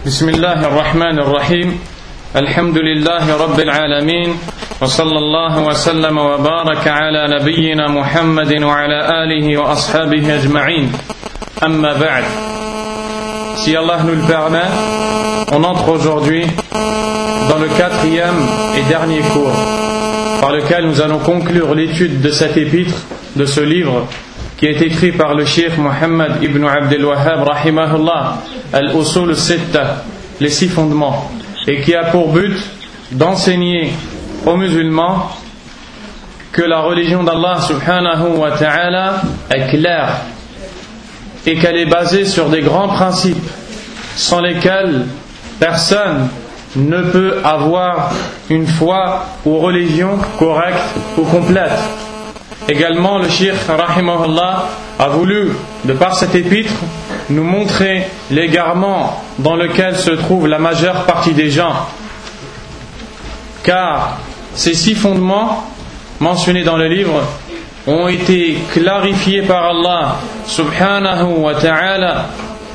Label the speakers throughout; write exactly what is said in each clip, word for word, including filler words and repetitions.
Speaker 1: بسم الله الرحمن الرحيم الحمد لله رب العالمين وصلى الله وسلم وبارك على نبينا محمد وعلى آله وأصحابه أجمعين أما بعد. Si Allah nous le permet, on entre aujourd'hui dans le quatrième et dernier cours par lequel nous allons conclure l'étude de cet épître, de ce livre qui est écrit par le cheikh Muhammad ibn Abdel Wahhab rahimahullah, Al-Usul al-Sitta, les six fondements, et qui a pour but d'enseigner aux musulmans que la religion d'Allah subhanahu wa ta'ala est claire et qu'elle est basée sur des grands principes sans lesquels personne ne peut avoir une foi ou religion correcte ou complète. Également, le cheikh rahimahullah a voulu, de par cet épître, nous montrer l'égarement dans lequel se trouve la majeure partie des gens, car ces six fondements mentionnés dans le livre ont été clarifiés par Allah subhanahu wa ta'ala,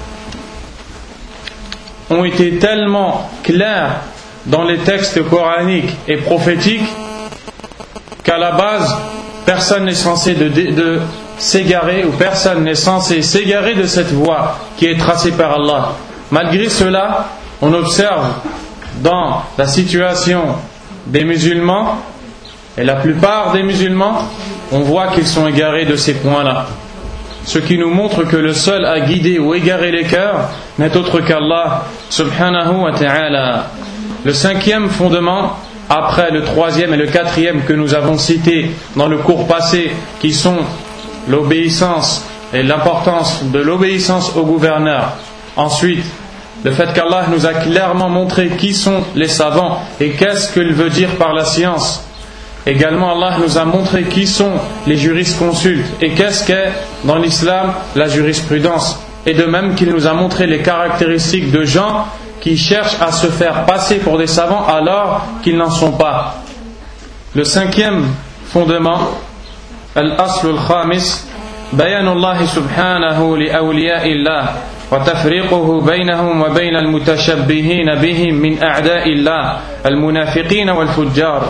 Speaker 1: ont été tellement clairs dans les textes coraniques et prophétiques qu'à la base personne n'est censé de, de, de s'égarer ou personne n'est censé s'égarer de cette voie qui est tracée par Allah. Malgré cela, on observe dans la situation des musulmans, et la plupart des musulmans, on voit qu'ils sont égarés de ces points-là. Ce qui nous montre que le seul à guider ou égarer les cœurs n'est autre qu'Allah subhanahu wa ta'ala. Le cinquième fondement, après le troisième et le quatrième que nous avons cités dans le cours passé, qui sont l'obéissance et l'importance de l'obéissance au gouverneur. Ensuite, le fait qu'Allah nous a clairement montré qui sont les savants et qu'est-ce qu'il veut dire par la science. Également, Allah nous a montré qui sont les jurisconsultes et qu'est-ce qu'est dans l'islam la jurisprudence. Et de même qu'il nous a montré les caractéristiques de gens qui cherchent à se faire passer pour des savants alors qu'ils n'en sont pas. Le cinquième fondement, Al-Asl al-Khamis, Bayan Allah subhanahu li awliya'illah wa tafriquhu baynahum wa bayna al-mutashabbihin bihim min a'da'illah al-munafiqin wal-fujjar.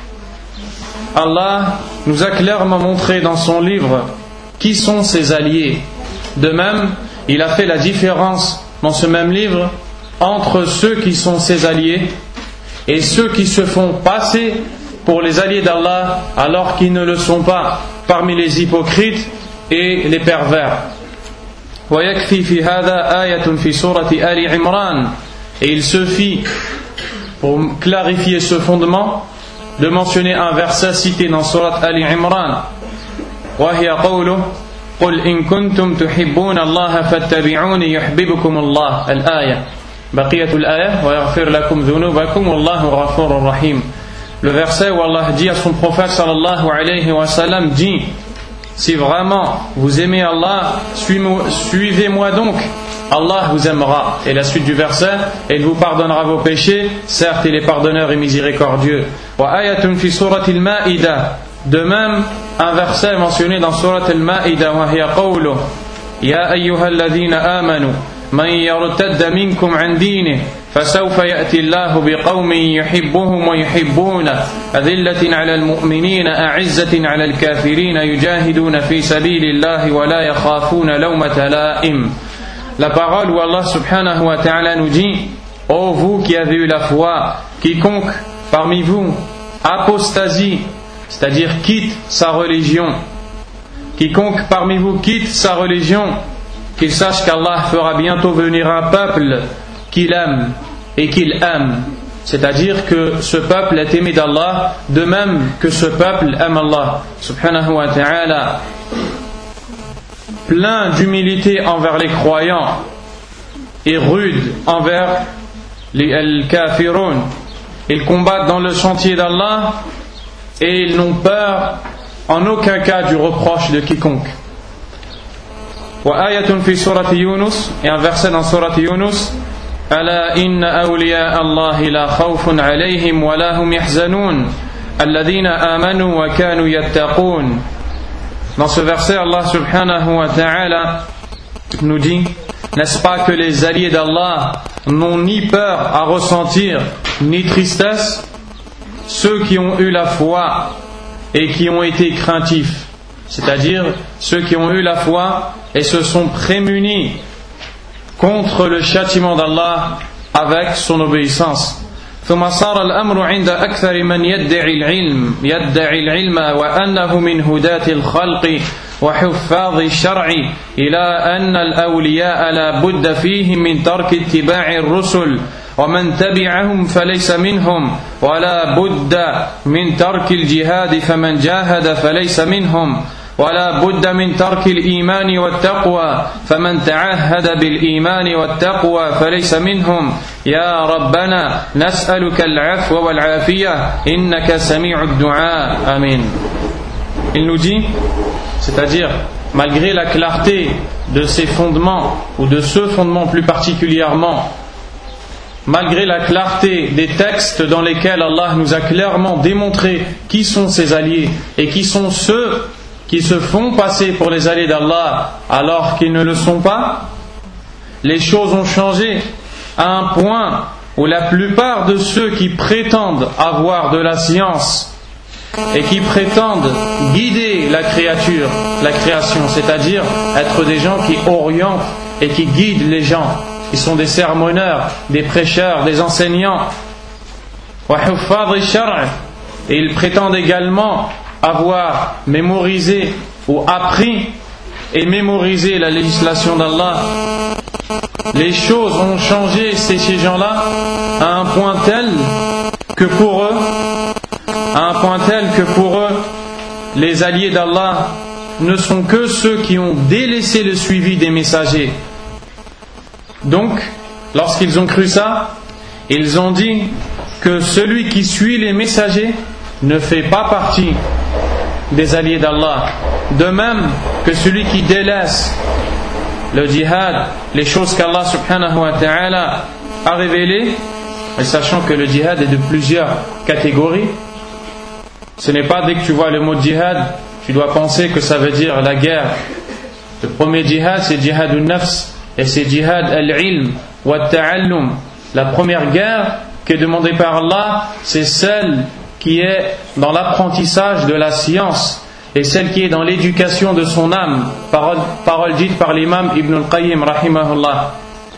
Speaker 1: Allah nous a clairement montré dans son livre qui sont ses alliés. De même, il a fait la différence dans ce même livre entre ceux qui sont ses alliés et ceux qui se font passer pour les alliés d'Allah alors qu'ils ne le sont pas, parmi les hypocrites et les pervers. ويكفي في هذا آية في سورة آل عمران. Et il suffit, pour clarifier ce fondement, de mentionner un verset cité dans Surat Ali Imran, وهي قوله قل إن كنتم تحبون الله فاتبعوني يحببكم الله الآية بقية الآية ويغفر لكم ذنوبكم والله غفور رحيم. Le verset où Allah dit à son prophète sallallahu alayhi wa sallam, dit: si vraiment vous aimez Allah, suivez-moi donc, Allah vous aimera. Et la suite du verset, et il vous pardonnera vos péchés, certes il est pardonneur et miséricordieux. Wa ayatun fi surat al-Ma'ida. De même, un verset mentionné dans surat al-Ma'ida, wa hiya qawluh ya ayyuhalladhina amanu man yartadda minkum an dinihi فسوف يأتي الله بقوم يحبهم ويحبونه أذلة على المؤمنين أعزة على الكافرين يجاهدون في سبيل الله ولا يخافون لومة لائم. La parole où Allah subhanahu wa ta'ala nous dit: ô vous qui avez eu la foi, quiconque parmi vous apostasie, c'est-à-dire quitte sa religion, quiconque parmi vous quitte sa religion, qu'il sache qu'Allah fera bientôt venir un peuple qu'il aime et qu'il aime, c'est-à-dire que ce peuple est aimé d'Allah de même que ce peuple aime Allah subhanahu wa ta'ala, plein d'humilité envers les croyants et rude envers les al-kafirun. Ils combattent dans le sentier d'Allah et ils n'ont peur en aucun cas du reproche de quiconque. Wa ayatun fi surati Yunus, et un verset dans surati Yunus, ألا إن أولياء الله لا خوف عليهم ولا هم يحزنون الذين آمنوا وكانوا يتقون. Dans ce verset, Allah subhanahu wa ta'ala nous dit: n'est-ce pas que les alliés d'Allah n'ont ni peur à ressentir, ni tristesse, ceux qui ont eu la foi et qui ont été craintifs, c'est-à-dire ceux qui ont eu la foi et se sont prémunis contre le châtiment d'Allah avec son obéissance. ثم صار الأمر عند أكثر من يدعي العلم يدعي العلم وأنه من هداة الخلق وحفاظ الشرع إلى أن الأولياء لا بد فيهم من ترك اتباع الرسل ومن تبعهم فليس منهم ولا بد من ترك الجهاد فمن جاهد فليس منهم ولا بد من ترك الإيمان والتقوى فمن تعهد بالإيمان والتقوى فليس منهم يا ربنا نسألك العفو والعافية إنك سميع الدعاء آمين. Il nous dit, c'est-à-dire malgré la clarté de ces fondements ou de ce fondement plus particulièrement, malgré la clarté des textes dans lesquels Allah nous a clairement démontré qui sont ses alliés et qui sont ceux qui se font passer pour les alliés d'Allah alors qu'ils ne le sont pas, les choses ont changé à un point où la plupart de ceux qui prétendent avoir de la science et qui prétendent guider la créature, la création, c'est-à-dire être des gens qui orientent et qui guident les gens, ils sont des sermonneurs, des prêcheurs, des enseignants, et ils prétendent également avoir mémorisé ou appris et mémorisé la législation d'Allah. Les choses ont changé chez ces gens-là à un point tel que pour eux, à un point tel que pour eux, les alliés d'Allah ne sont que ceux qui ont délaissé le suivi des messagers. Donc, lorsqu'ils ont cru ça, ils ont dit que celui qui suit les messagers ne fait pas partie des alliés d'Allah, de même que celui qui délaisse le djihad, les choses qu'Allah subhanahu wa ta'ala a révélées, et sachant que le djihad est de plusieurs catégories. Ce n'est pas dès que tu vois le mot djihad, tu dois penser que ça veut dire la guerre. Le premier djihad, c'est djihad al-nafs, et c'est djihad al-ilm wa ta'allum. La première guerre qui est demandée par Allah, c'est celle qui est dans l'apprentissage de la science et celle qui est dans l'éducation de son âme, parole, parole dite par l'imam Ibn al-Qayyim rahimahullah.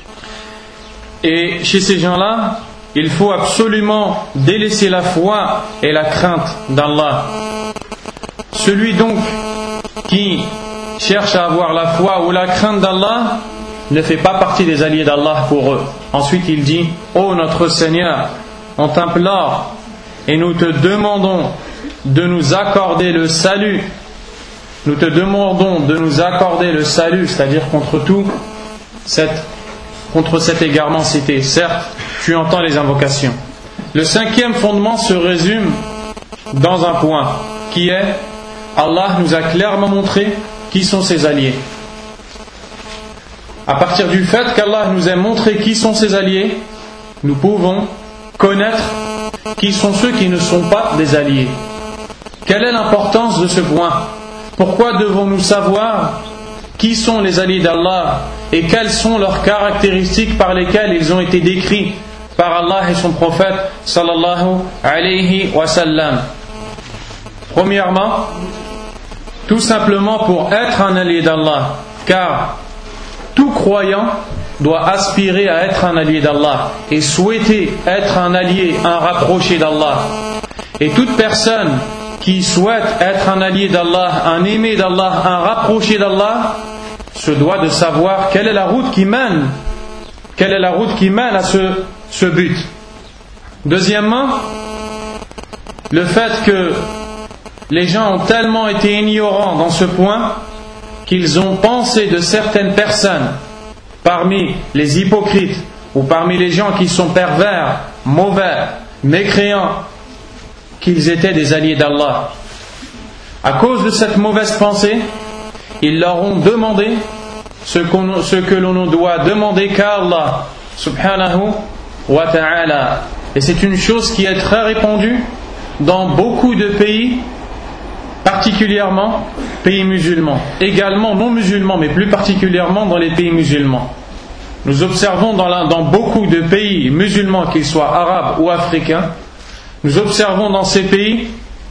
Speaker 1: Et chez ces gens-là, il faut absolument délaisser la foi et la crainte d'Allah. Celui donc qui cherche à avoir la foi ou la crainte d'Allah ne fait pas partie des alliés d'Allah pour eux. Ensuite il dit: ô notre Seigneur, on t'implore et nous te demandons de nous accorder le salut. Nous te demandons de nous accorder le salut, c'est-à-dire contre tout cette, contre cet égarement cité. Certes, tu entends les invocations. Le cinquième fondement se résume dans un point, qui est: Allah nous a clairement montré qui sont ses alliés. À partir du fait qu'Allah nous ait montré qui sont ses alliés, nous pouvons connaître qui sont ceux qui ne sont pas des alliés. Quelle est l'importance de ce point? Pourquoi devons-nous savoir qui sont les alliés d'Allah et quelles sont leurs caractéristiques par lesquelles ils ont été décrits par Allah et son prophète sallallahu alayhi wa sallam? Premièrement, tout simplement pour être un allié d'Allah, car tout croyant doit aspirer à être un allié d'Allah et souhaiter être un allié, un rapproché d'Allah. Et toute personne qui souhaite être un allié d'Allah, un aimé d'Allah, un rapproché d'Allah, se doit de savoir quelle est la route qui mène, quelle est la route qui mène à ce, ce but. Deuxièmement, le fait que les gens ont tellement été ignorants dans ce point qu'ils ont pensé de certaines personnes, parmi les hypocrites ou parmi les gens qui sont pervers, mauvais, mécréants, qu'ils étaient des alliés d'Allah. À cause de cette mauvaise pensée, ils leur ont demandé ce, qu'on, ce que l'on doit demander qu'à Allah subhanahu wa ta'ala. Et c'est une chose qui est très répandue dans beaucoup de pays, particulièrement pays musulmans, également non musulmans, mais plus particulièrement dans les pays musulmans. nous observons dans, la, dans beaucoup de pays musulmans, qu'ils soient arabes ou africains, nous observons dans ces pays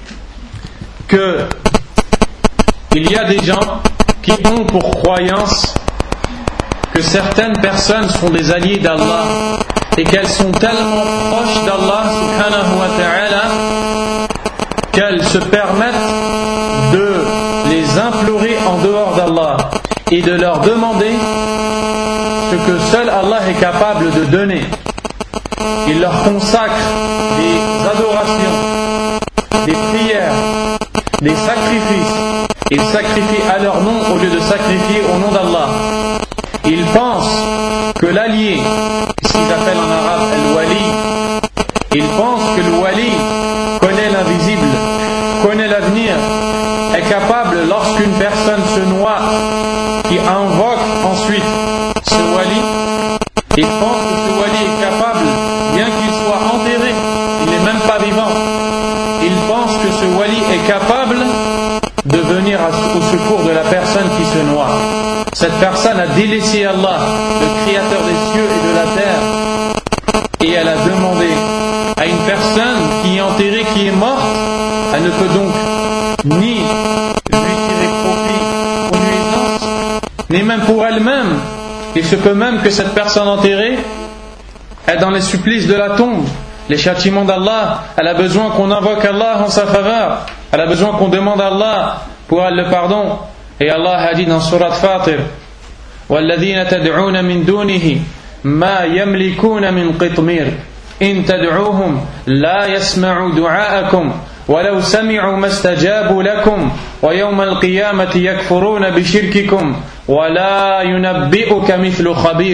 Speaker 1: que il y a des gens qui ont pour croyance que certaines personnes sont des alliés d'Allah et qu'elles sont tellement proches d'Allah subhanahu wa ta'ala qu'elles se permettent de les implorer en dehors d'Allah et de leur demander ce que seul Allah est capable de donner. Ils leur consacrent des adorations, des prières, des sacrifices. Ils sacrifient à leur nom au lieu de sacrifier au nom d'Allah. Ils pensent que l'allié, ce qu'ils appellent en arabe al-wali, ils pensent que le wali connaît l'invisible, connaît l'avenir, est capable, lorsqu'une personne se noie, qui invoque ensuite ce wali, ils pensent que ce wali est capable, bien qu'il soit enterré, il n'est même pas vivant, ils pensent que ce wali est capable de venir au secours de la personne qui se noie. Cette personne a délaissé Allah, le créateur des cieux et de la terre, et elle a demandé à une personne qui est enterrée, qui est morte, elle ne peut donc ni lui tirer profit ou nuisance, ni même pour elle-même. Il se peut même que cette personne enterrée est dans les supplices de la tombe, les châtiments d'Allah. Elle a besoin qu'on invoque Allah en sa faveur, elle a besoin qu'on demande à Allah pour elle le pardon. Et Allah a dit dans Surat Fatir: وَالَّذِينَ تَدْعُونَ مِن دُونِهِ مَا يَمْلِكُونَ مِن قِطْمِيرٍ إِن تَدْعُوهُمْ لَا يَسْمَعُوا دُعَاءَكُمْ وَلَوْ سَمِعُوا مَا اسْتَجَابُوا لَكُمْ وَيَوْمَ الْقِيَامَةِ يَكْفُرُونَ بِشِرْكِكُمْ وَلَا يُنَبِّئُكَ مِثْلُ خَبِيرٍ.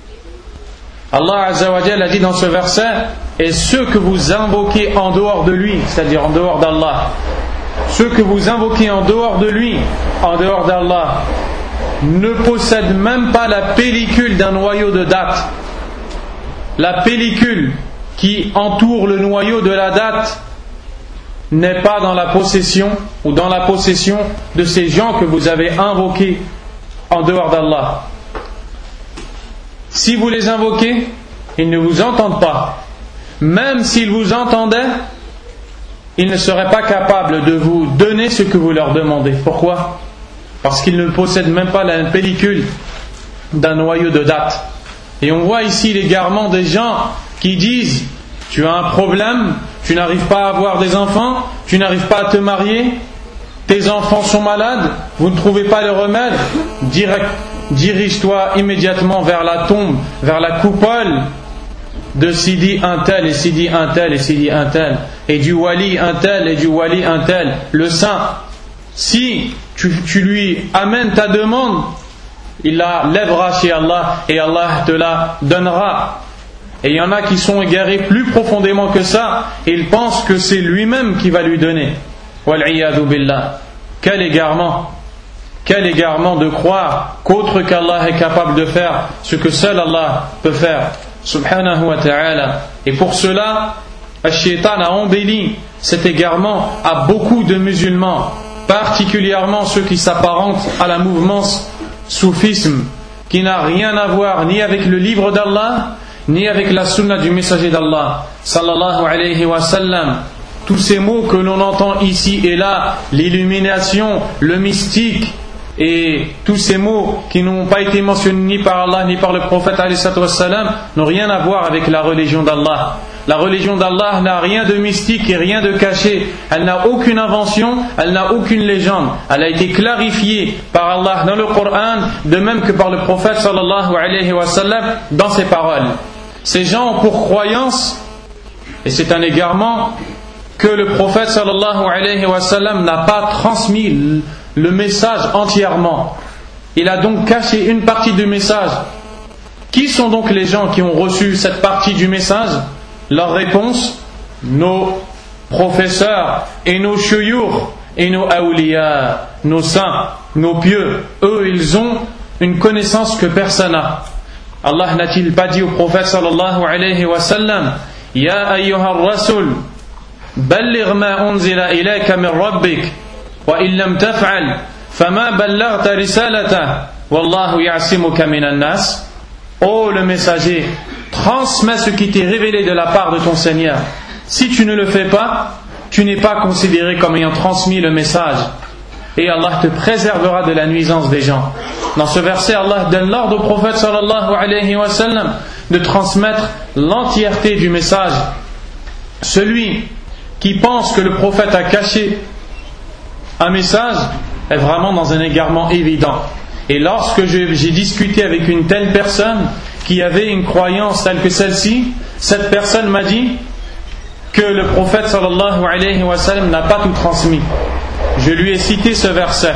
Speaker 1: Allah Azza wa Jalla a dit dans ce verset: et ceux que vous invoquez en dehors de lui, c'est-à-dire en dehors d'Allah, ceux que vous invoquez en dehors de lui, en dehors d'Allah, ne possèdent même pas la pellicule d'un noyau de date. La pellicule qui entoure le noyau de la date n'est pas dans la possession ou dans la possession de ces gens que vous avez invoqués en dehors d'Allah. Si vous les invoquez, ils ne vous entendent pas. Même s'ils vous entendaient, ils ne seraient pas capables de vous donner ce que vous leur demandez. Pourquoi ? Parce qu'ils ne possèdent même pas la pellicule d'un noyau de date. Et on voit ici l'égarement des gens qui disent: tu as un problème, tu n'arrives pas à avoir des enfants, tu n'arrives pas à te marier, tes enfants sont malades, vous ne trouvez pas le remède, direct, dirige-toi immédiatement vers la tombe, vers la coupole de Sidi un tel et Sidi un tel et Sidi un tel, et du wali un tel et du wali un tel, le saint. Si tu, tu lui amènes ta demande, il la lèvera chez Allah et Allah te la donnera. Et il y en a qui sont égarés plus profondément que ça, et ils pensent que c'est lui-même qui va lui donner. Wal'iyadu billah. Quel égarement! Quel égarement de croire qu'autre qu'Allah est capable de faire ce que seul Allah peut faire, subhanahu wa ta'ala. Et pour cela, Ash-Shaytan a embelli cet égarement à beaucoup de musulmans, particulièrement ceux qui s'apparentent à la mouvance soufisme, qui n'a rien à voir ni avec le livre d'Allah, ni avec la sunna du messager d'Allah, sallallahu alayhi wa sallam. Tous ces mots que l'on entend ici et là, l'illumination, le mystique, et tous ces mots qui n'ont pas été mentionnés ni par Allah ni par le prophète alayhi salatu wassalam, n'ont rien à voir avec la religion d'Allah. La religion d'Allah n'a rien de mystique et rien de caché. Elle n'a aucune invention, elle n'a aucune légende. Elle a été clarifiée par Allah dans le Coran, de même que par le prophète sallallahu alayhi wa sallam dans ses paroles. Ces gens ont pour croyance, et c'est un égarement, que le prophète sallallahu alayhi wa sallam n'a pas transmis le message entièrement. Il a donc caché une partie du message. Qui sont donc les gens qui ont reçu cette partie du message? Leur réponse: nos professeurs et nos shuyukh et nos awliya, nos saints, nos pieux. Eux, ils ont une connaissance que personne n'a. Allah n'a-t-il pas dit au prophète sallallahu alayhi wa sallam: Ya ayyuha ar-rasul, balligh ma unzila ilayka min rabbik, wa in lam taf'al, fama ballaghta risalatahu, wallahu ya'simuka minan nas. ô le messager, transmets ce qui t'est révélé de la part de ton Seigneur. Si tu ne le fais pas, tu n'es pas considéré comme ayant transmis le message, et Allah te préservera de la nuisance des gens. Dans ce verset, Allah donne l'ordre au prophète sallallahu alayhi wa sallam de transmettre l'entièreté du message. Celui qui pense que le prophète a caché un message est vraiment dans un égarement évident. Et lorsque je, j'ai discuté avec une telle personne qui avait une croyance telle que celle-ci, cette personne m'a dit que le prophète sallallahu alayhi wa sallam n'a pas tout transmis. Je lui ai cité ce verset.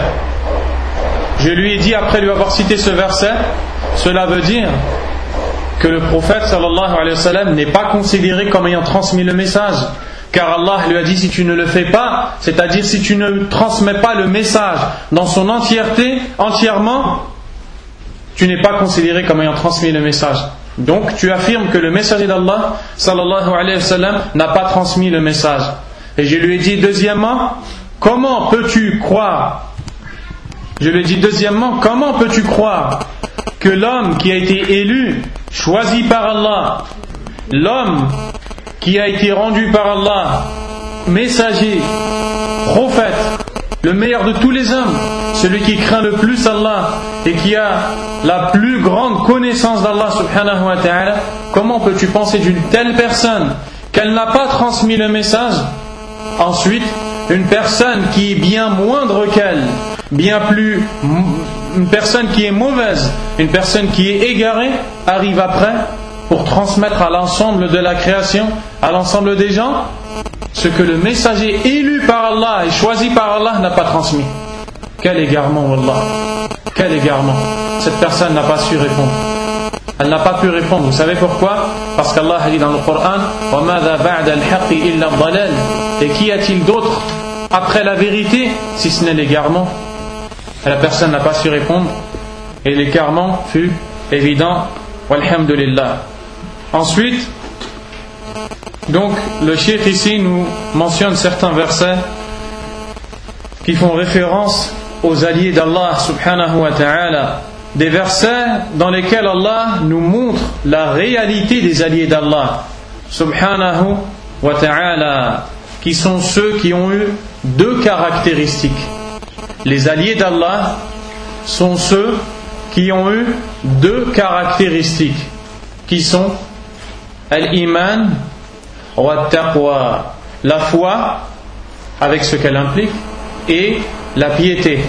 Speaker 1: Je lui ai dit, après lui avoir cité ce verset, cela veut dire que le prophète sallallahu alayhi wa sallam n'est pas considéré comme ayant transmis le message, car Allah lui a dit, si tu ne le fais pas, c'est-à-dire si tu ne transmets pas le message dans son entièreté, entièrement, tu n'es pas considéré comme ayant transmis le message. Donc tu affirmes que le messager d'Allah sallallahu alayhi wa sallam n'a pas transmis le message. Et je lui ai dit deuxièmement, comment peux-tu croire Je lui ai dit deuxièmement, comment peux-tu croire que l'homme qui a été élu, choisi par Allah, l'homme qui a été rendu par Allah, messager, prophète, le meilleur de tous les hommes, celui qui craint le plus Allah et qui a la plus grande connaissance d'Allah subhanahu wa ta'ala, comment peux-tu penser d'une telle personne qu'elle n'a pas transmis le message? Ensuite, une personne qui est bien moindre qu'elle, bien plus, une personne qui est mauvaise, une personne qui est égarée, arrive après pour transmettre à l'ensemble de la création, à l'ensemble des gens, ce que le messager élu par Allah et choisi par Allah n'a pas transmis. Quel égarement, wallah! Quel égarement! Cette personne n'a pas su répondre. Elle n'a pas pu répondre. Vous savez pourquoi? Parce qu'Allah a dit dans le Coran: وَمَاذَا بَعْدَ الْحَقِّ إِلَّا الضَّلَالِ. Et qu'y a-t-il d'autre après la vérité si ce n'est l'égarement? Et la personne n'a pas su répondre et l'égarement fut évident. Walhamdulillah. Ensuite, donc le cheikh ici nous mentionne certains versets qui font référence aux alliés d'Allah subhanahu wa ta'ala, des versets dans lesquels Allah nous montre la réalité des alliés d'Allah subhanahu wa ta'ala, qui sont ceux qui ont eu deux caractéristiques. Les alliés d'Allah sont ceux qui ont eu deux caractéristiques, qui sont al-iman wa taqwa, la foi avec ce qu'elle implique, et la piété.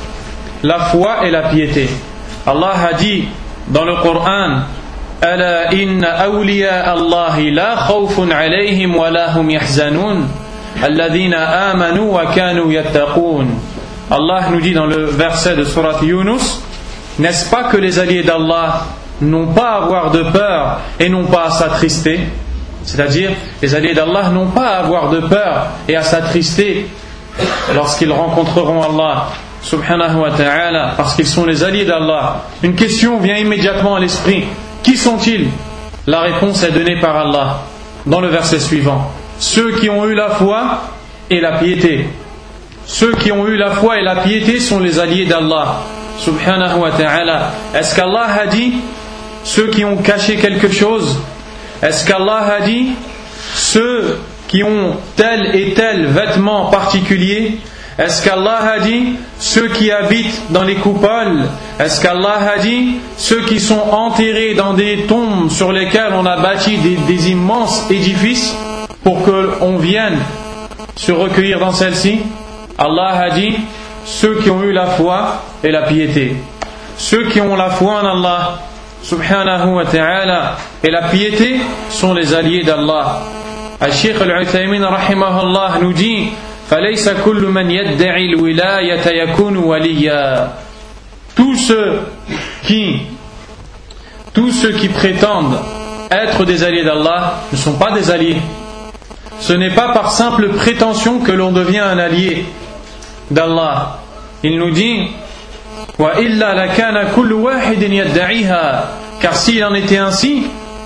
Speaker 1: La foi et la piété. Allah a dit dans le Coran: Ala inna awliya Allahi la khawfun alayhim wa la hum yahzanun alladhina amanu wa kanu yattaqun. Allah nous dit dans le verset de sourate Yunus: n'est-ce pas que les alliés d'Allah n'ont pas à avoir de peur et n'ont pas à s'attrister? C'est-à-dire, les alliés d'Allah n'ont pas à avoir de peur et à s'attrister lorsqu'ils rencontreront Allah subhanahu wa ta'ala, parce qu'ils sont les alliés d'Allah. Une question vient immédiatement à l'esprit: qui sont-ils? La réponse est donnée par Allah dans le verset suivant: ceux qui ont eu la foi et la piété. Ceux qui ont eu la foi et la piété sont les alliés d'Allah subhanahu wa ta'ala. Est-ce qu'Allah a dit ceux qui ont caché quelque chose? Est-ce qu'Allah a dit ceux qui ont tel et tel vêtement particulier? Est-ce qu'Allah a dit ceux qui habitent dans les coupoles? Est-ce qu'Allah a dit ceux qui sont enterrés dans des tombes sur lesquelles on a bâti des, des immenses édifices pour qu'on vienne se recueillir dans celles-ci? Allah a dit ceux qui ont eu la foi et la piété. Ceux qui ont la foi en Allah subhanahu wa ta'ala et la piété sont les alliés d'Allah. Al-Sheikh Al-Uthaymin rahimahullah nous dit: فَلَيْسَ كُلُّ مَنْ يَدَّعِي الْوِلَايَةَ يَكُونُ وَلِيًّا. Tous ceux qui tous ceux qui prétendent être des alliés d'Allah ne sont pas des alliés. Ce n'est pas par simple prétention que l'on devient un allié d'Allah. Il nous dit: وَإِلَّا لَكَانَ كُلُّ وَاحِدٍ يَدَّعِيهَا. Car s'il en était ainsi,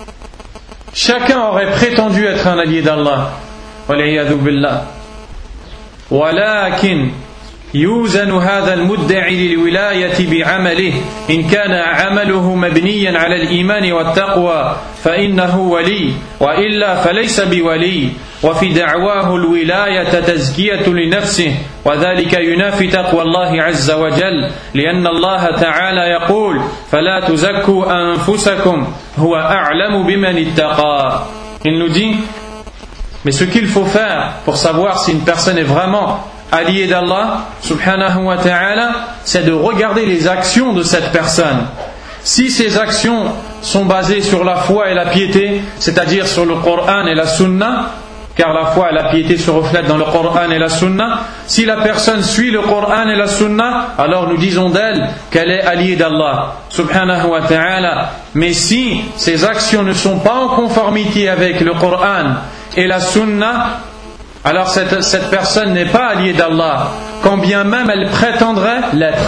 Speaker 1: chacun aurait prétendu être un allié d'Allah. وَالْعِيَاذُ بِاللَّهِ. وَلَكِنْ يوزن هذا المدعي للولاية بعمله إن كان عمله مبنيا على الإيمان والتقوى فإنه ولي وإلا فليس بولي وفي دعواه الولاية تزكية لنفسه وذلك ينافي تقوى الله عز وجل لأن الله تعالى يقول فلا تزكوا أنفسكم هو أعلم بمن اتقى. Il nous dit mais ce qu'il faut faire pour savoir si une personne est vraiment allié d'Allah subhanahu wa ta'ala, c'est de regarder les actions de cette personne. Si ces actions sont basées sur la foi et la piété, c'est-à-dire sur le Coran et la Sunna, car la foi et la piété se reflètent dans le Coran et la Sunna, si la personne suit le Coran et la Sunna, alors nous disons d'elle qu'elle est alliée d'Allah subhanahu wa ta'ala. Mais si ces actions ne sont pas en conformité avec le Coran et la Sunna, alors cette, cette personne n'est pas alliée d'Allah, quand bien même elle prétendrait l'être.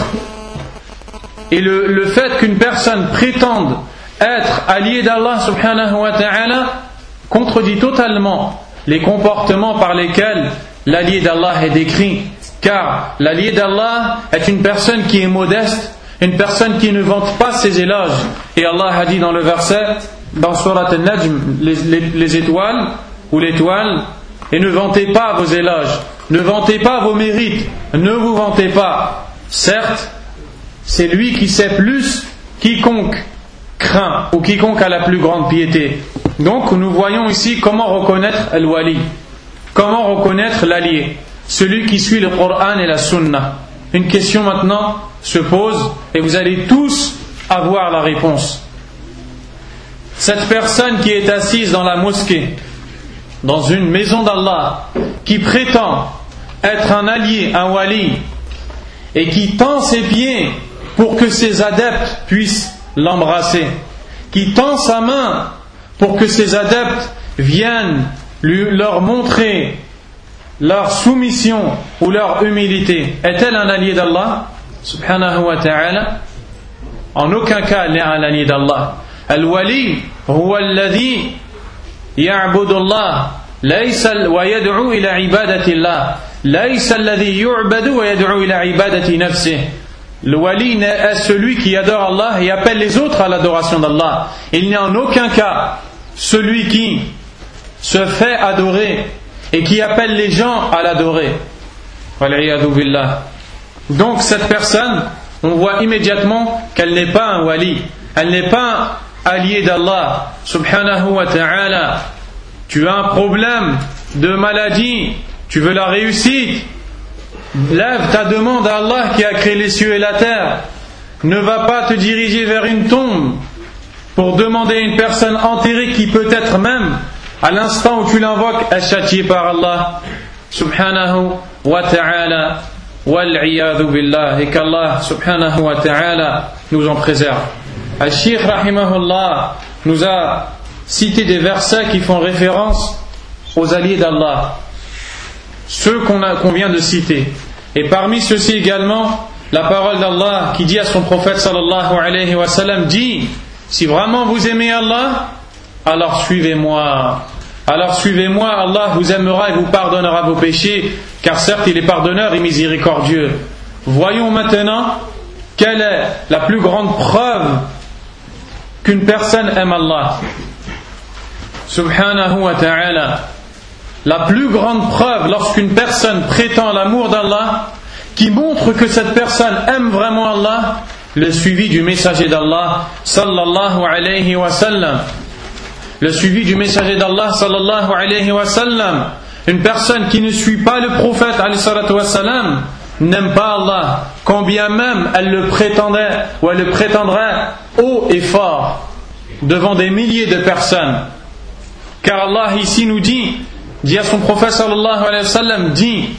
Speaker 1: Et le, le fait qu'une personne prétende être alliée d'Allah subhanahu wa ta'ala contredit totalement les comportements par lesquels l'allié d'Allah est décrit. Car l'allié d'Allah est une personne qui est modeste, une personne qui ne vante pas ses éloges. Et Allah a dit dans le verset, dans Surat Al-Najm, les, les, les étoiles ou l'étoile, et ne vantez pas vos éloges, ne vantez pas vos mérites, ne vous vantez pas. Certes, c'est lui qui sait plus quiconque craint ou quiconque a la plus grande piété. Donc nous voyons ici comment reconnaître al-wali, comment reconnaître l'allié, celui qui suit le Coran et la Sunna. Une question maintenant se pose et vous allez tous avoir la réponse. Cette personne qui est assise dans la mosquée, dans une maison d'Allah, qui prétend être un allié, un wali, et qui tend ses pieds pour que ses adeptes puissent l'embrasser, qui tend sa main pour que ses adeptes viennent lui, leur montrer leur soumission ou leur humilité, est-elle un allié d'Allah subhanahu wa ta'ala? En aucun cas elle est un allié d'Allah. Al-wali huwa alladhi يعبد الله ليس ويدعو إلى عبادة الله ليس الذي يعبد ويدعو إلى عبادة نفسه. Le wali est celui qui adore Allah et appelle les autres à l'adoration d'Allah. Il n'est en aucun cas celui qui se fait adorer et qui appelle les gens à l'adorer. Wal'iyadu billah. Donc cette personne, on voit immédiatement qu'elle n'est pas un wali, elle n'est pas allié d'Allah subhanahu wa ta'ala. Tu as un problème de maladie, tu veux la réussite, lève ta demande à Allah qui a créé les cieux et la terre. Ne va pas te diriger vers une tombe pour demander à une personne enterrée qui peut-être même à l'instant où tu l'invoques est châtiée par Allah subhanahu wa ta'ala. Wal'iyadu billah. Et qu'Allah subhanahu wa ta'ala nous en préserve. Al-Shaykh rahimahullah nous a cité des versets qui font référence aux alliés d'Allah, ceux qu'on, a, qu'on vient de citer. Et parmi ceux-ci également, la parole d'Allah qui dit à son prophète sallallahu alayhi wa sallam, dit, si vraiment vous aimez Allah, alors suivez-moi. Alors suivez-moi, Allah vous aimera et vous pardonnera vos péchés, car certes il est pardonneur et miséricordieux. Voyons maintenant quelle est la plus grande preuve qu'une personne aime Allah subhanahu wa ta'ala. La plus grande preuve lorsqu'une personne prétend l'amour d'Allah, qui montre que cette personne aime vraiment Allah, le suivi du messager d'Allah sallallahu alayhi wa sallam. Le suivi du messager d'Allah sallallahu alayhi wa sallam. Une personne qui ne suit pas le prophète alayhi salatu wa sallam n'aime pas Allah, quand bien même elle le prétendait ou elle le prétendrait haut et fort devant des milliers de personnes. Car Allah ici nous dit, dit à son prophète sallallahu alayhi wa sallam, dit,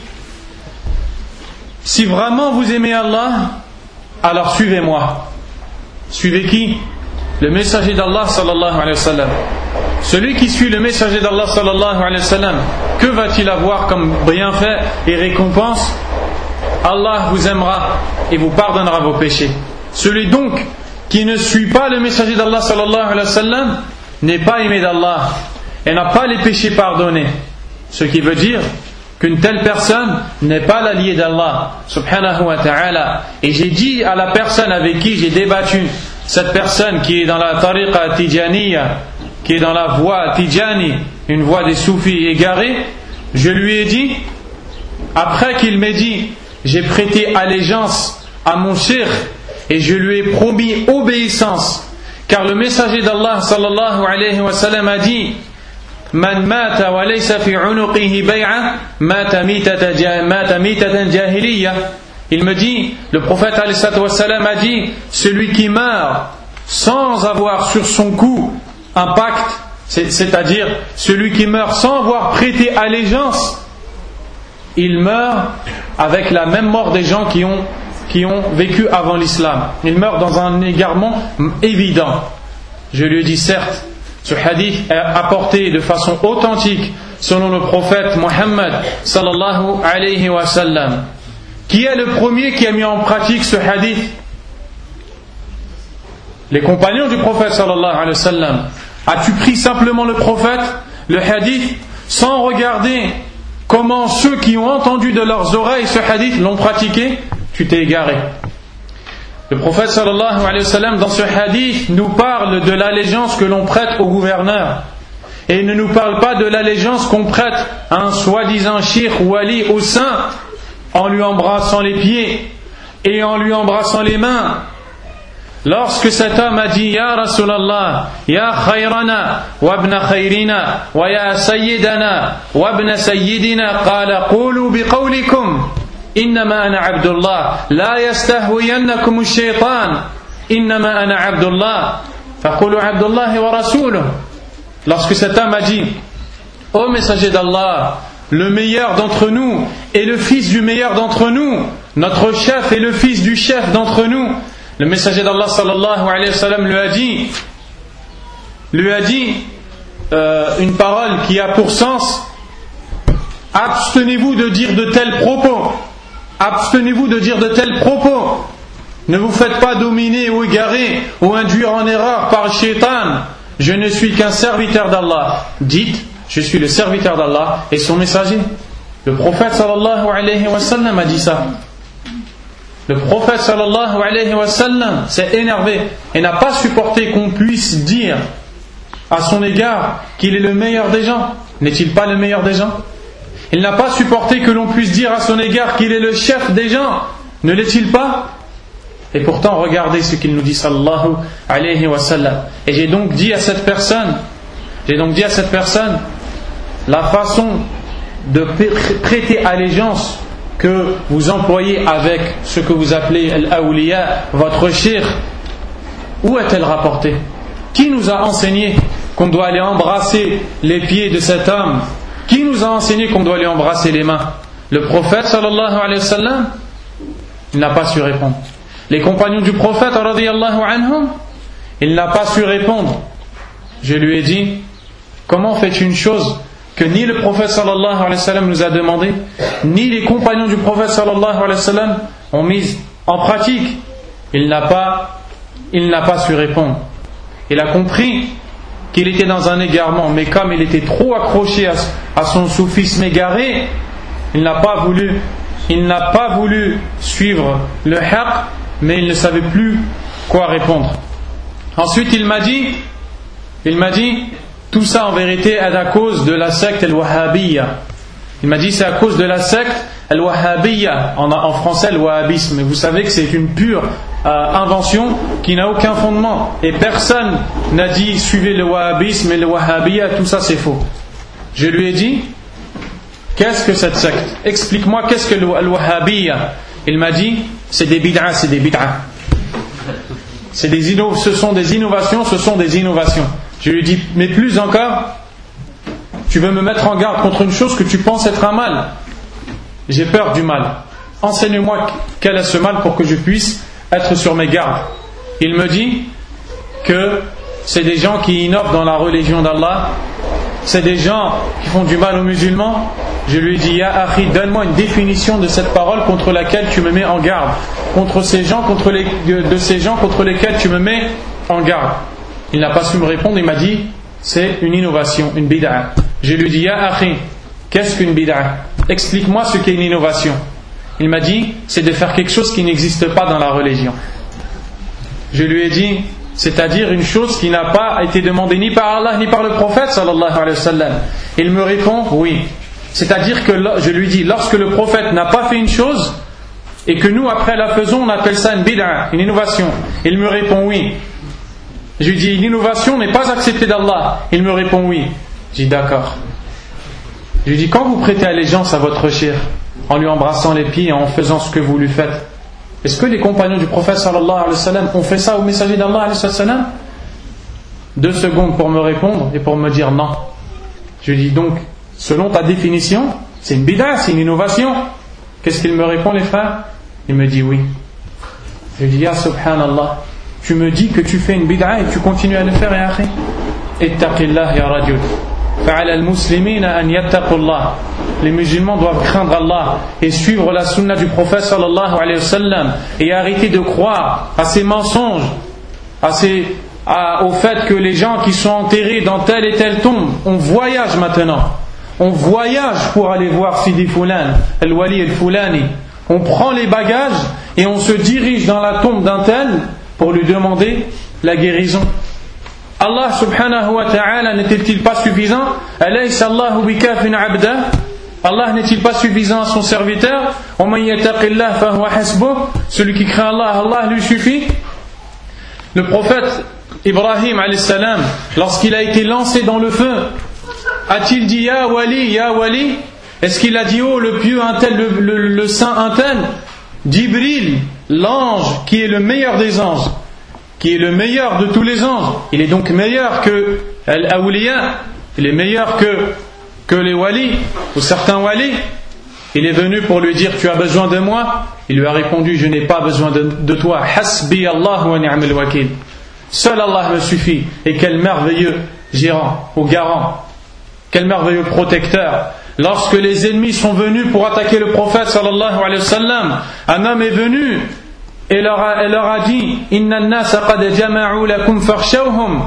Speaker 1: si vraiment vous aimez Allah, alors suivez-moi. Suivez qui? Le messager d'Allah sallallahu alayhi wa sallam. Celui qui suit le messager d'Allah sallallahu alayhi wa sallam, que va-t-il avoir comme bienfait et récompense? Allah vous aimera et vous pardonnera vos péchés. Celui donc qui ne suit pas le messager d'Allah sallallahu alayhi wa sallam n'est pas aimé d'Allah et n'a pas les péchés pardonnés. Ce qui veut dire qu'une telle personne n'est pas l'allié d'Allah subhanahu wa ta'ala. Et j'ai dit à la personne avec qui j'ai débattu, cette personne qui est dans la tariqa tijaniya, qui est dans la voie tijani, une voie des soufis égarés, je lui ai dit, après qu'il m'ait dit, j'ai prêté allégeance à mon cheikh et je lui ai promis obéissance, car le messager d'Allah sallallahu alayhi wa sallam a dit, Man mata wa laysa fi unuqihi bay'a mata mitatan jahiliya. Il me dit, le prophète alayhi wa sallam a dit, celui qui meurt sans avoir sur son cou un pacte, c'est-à-dire celui qui meurt sans avoir prêté allégeance, il meurt avec la même mort des gens qui ont, qui ont vécu avant l'islam. Il meurt dans un égarement évident. Je lui ai dit, certes, ce hadith est apporté de façon authentique selon le prophète Mohammed sallallahu alayhi wa sallam. Qui est le premier qui a mis en pratique ce hadith? Les compagnons du prophète sallallahu alayhi wa sallam. As-tu pris simplement le prophète, le hadith, sans regarder comment ceux qui ont entendu de leurs oreilles ce hadith l'ont pratiqué? Tu t'es égaré. Le prophète sallallahu alayhi wa sallam dans ce hadith nous parle de l'allégeance que l'on prête au gouverneur. Et il ne nous parle pas de l'allégeance qu'on prête à un soi-disant shir ou wali au saint en lui embrassant les pieds et en lui embrassant les mains. Lorsque cet homme a dit Ya Rasulallah, Ya khayrana, wa ibna khayrina, wa ya sayyidana, wa ibna sayyidina, qala qulu bi qawlikum, innama ana abdullah, la yastahwiyannakum ash-shaytan, innama ana abdullah, faqulu abdullah wa rasuluh. Lorsque cet homme a dit, ô messager d'Allah, le meilleur d'entre nous est le fils du meilleur d'entre nous, notre chef est le fils du chef d'entre nous. Le messager d'Allah sallallahu alayhi wa sallam lui a dit, lui a dit euh, une parole qui a pour sens, abstenez-vous de dire de tels propos, abstenez-vous de dire de tels propos, ne vous faites pas dominer ou égarer ou induire en erreur par le shaitan, je ne suis qu'un serviteur d'Allah. Dites, je suis le serviteur d'Allah et son messager. Le prophète sallallahu alayhi wa sallam a dit ça. Le prophète sallallahu alayhi wa sallam s'est énervé et n'a pas supporté qu'on puisse dire à son égard qu'il est le meilleur des gens. N'est-il pas le meilleur des gens? Il n'a pas supporté que l'on puisse dire à son égard qu'il est le chef des gens. Ne l'est-il pas? Et pourtant, regardez ce qu'il nous dit sallallahu alayhi wa sallam. Et j'ai donc dit à cette personne, j'ai donc dit à cette personne, la façon de prêter allégeance que vous employez avec ce que vous appelez al-awliya, votre shir, où est-elle rapportée? Qui nous a enseigné qu'on doit aller embrasser les pieds de cet homme? Qui nous a enseigné qu'on doit aller embrasser les mains? Le prophète sallallahu alayhi wa sallam? Il n'a pas su répondre. Les compagnons du prophète radiyallahu anhum? Il n'a pas su répondre. Je lui ai dit, comment fais-tu une chose que ni le prophète sallallahu alayhi wa sallam nous a demandé, ni les compagnons du prophète sallallahu alayhi wa sallam ont mis en pratique? Il n'a pas, il n'a pas su répondre. Il a compris qu'il était dans un égarement, mais comme il était trop accroché à, à son soufisme égaré, il n'a pas voulu, il n'a pas voulu suivre le haqq, mais il ne savait plus quoi répondre. Ensuite, il m'a dit, il m'a dit, tout ça en vérité est à cause de la secte al-Wahhabiyya. Il m'a dit c'est à cause de la secte al-Wahhabiyya, en, en français le wahhabisme. Mais vous savez que c'est une pure euh, invention qui n'a aucun fondement. Et personne n'a dit suivez le wahhabisme et le Wahhabiyya, tout ça c'est faux. Je lui ai dit, qu'est-ce que cette secte? Explique-moi qu'est-ce que le al-Wahhabiyya. Il m'a dit, c'est des bid'ah, c'est des bid'ah. C'est des inno- ce sont des innovations, ce sont des innovations. Je lui dis, mais plus encore, tu veux me mettre en garde contre une chose que tu penses être un mal. J'ai peur du mal. Enseigne-moi quel est ce mal pour que je puisse être sur mes gardes. Il me dit que c'est des gens qui innovent dans la religion d'Allah, c'est des gens qui font du mal aux musulmans. Je lui ai dit, Ya akhi, donne-moi une définition de cette parole contre laquelle tu me mets en garde, contre ces gens, contre les, de ces gens contre lesquels tu me mets en garde. Il n'a pas su me répondre, il m'a dit c'est une innovation, une bid'a. Je lui ai dit Ya akhi, qu'est-ce qu'une bid'a? Explique-moi ce qu'est une innovation. Il m'a dit, c'est de faire quelque chose qui n'existe pas dans la religion. Je lui ai dit, c'est-à-dire une chose qui n'a pas été demandée ni par Allah ni par le prophète sallallahu alayhi wa sallam. Il me répond, oui. C'est-à-dire que je lui dis, lorsque le prophète n'a pas fait une chose et que nous après la faisons, on appelle ça une bid'a, une innovation. Il me répond oui. Je lui dis, l'innovation n'est pas acceptée d'Allah. Il me répond oui. Je dis d'accord. Je lui dis, quand vous prêtez allégeance à votre cheikh, en lui embrassant les pieds et en faisant ce que vous lui faites, est-ce que les compagnons du prophète sallallahu alayhi wa sallam ont fait ça au messager d'Allah alayhi wa sallam? Deux secondes pour me répondre et pour me dire non. Je lui dis donc, selon ta définition, c'est une bid'a, c'est une innovation. Qu'est-ce qu'il me répond, les frères? Il me dit oui. Je lui dis, ya subhanallah, tu me dis que tu fais une bid'a et tu continues à le faire, ya akhi. Ittaqillah ya rajul. Fa'ala al-muslimina an yattaqullah. Les musulmans doivent craindre Allah et suivre la sunna du prophète sallallahu alayhi wa sallam et arrêter de croire à ces mensonges, à ces, à, au fait que les gens qui sont enterrés dans telle et telle tombe, on voyage maintenant. On voyage pour aller voir Sidi Foulan, Al-Wali Al-Foulani. On prend les bagages et on se dirige dans la tombe d'un tel pour lui demander la guérison. Allah subhanahu wa ta'ala n'était-il pas suffisant? Alaysa Allahu bikafin abda? Allah n'est-il pas suffisant à son serviteur? Celui qui craint Allah, Allah lui suffit. Le prophète Ibrahim alayhi salam, lorsqu'il a été lancé dans le feu, a-t-il dit Ya Wali, Ya Wali? Est-ce qu'il a dit oh le pieux un tel, le, le, le saint un tel? Jibril, l'ange qui est le meilleur des anges, qui est le meilleur de tous les anges, il est donc meilleur que Al-Awliya, il est meilleur que que les walis, ou certains walis. Il est venu pour lui dire tu as besoin de moi? Il lui a répondu je n'ai pas besoin de, de toi. Hasbi Allah wa ni'mal wakil. Seul Allah me suffit. Et quel merveilleux gérant ou garant, quel merveilleux protecteur. Lorsque les ennemis sont venus pour attaquer le prophète sallallahu alayhi wa sallam, un homme est venu et leur a, et leur a dit inna an-nasa qad jama'u lakum fakhshawhum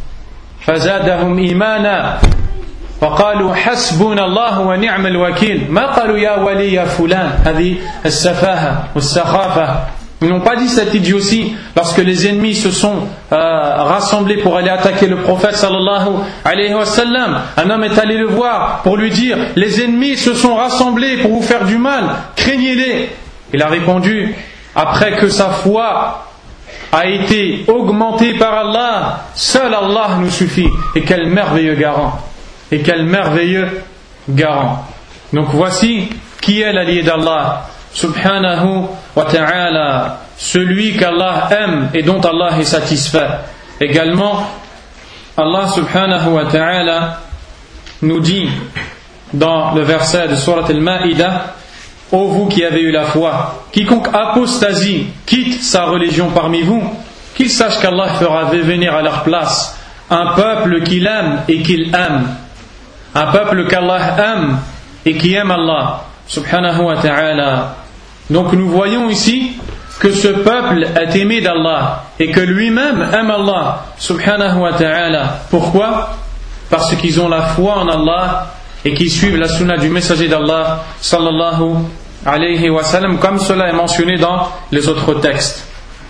Speaker 1: fazadahum imana. وقالوا حسبنا الله ونعم الوكيل ما قالوا يا ولي يا فلان هذه السفاهة والسخافة. Ils n'ont pas dit cette idiotie lorsque les ennemis se sont euh, rassemblés pour aller attaquer le prophète sallallahu alayhi wa sallam. Un homme est allé le voir pour lui dire les ennemis se sont rassemblés pour vous faire du mal, craignez-les. Il a répondu après que sa foi a été augmentée par Allah, seul Allah nous suffit. Et quel merveilleux garant. Et quel merveilleux garant. Donc voici qui est l'allié d'Allah subhanahu wa ta'ala, celui qu'Allah aime et dont Allah est satisfait. Également, Allah subhanahu wa ta'ala nous dit dans le verset de Surat Al-Ma'idah: ô vous qui avez eu la foi, quiconque apostasie, quitte sa religion parmi vous, qu'il sache qu'Allah fera venir à leur place un peuple qu'il aime et qu'il aime. Un peuple qu'Allah aime et qui aime Allah subhanahu wa ta'ala. Donc nous voyons ici que ce peuple est aimé d'Allah et que lui-même aime Allah subhanahu wa ta'ala. Pourquoi? Parce qu'ils ont la foi en Allah et qu'ils suivent la sunna du messager d'Allah sallallahu alayhi wa sallam, comme cela est mentionné dans les autres textes.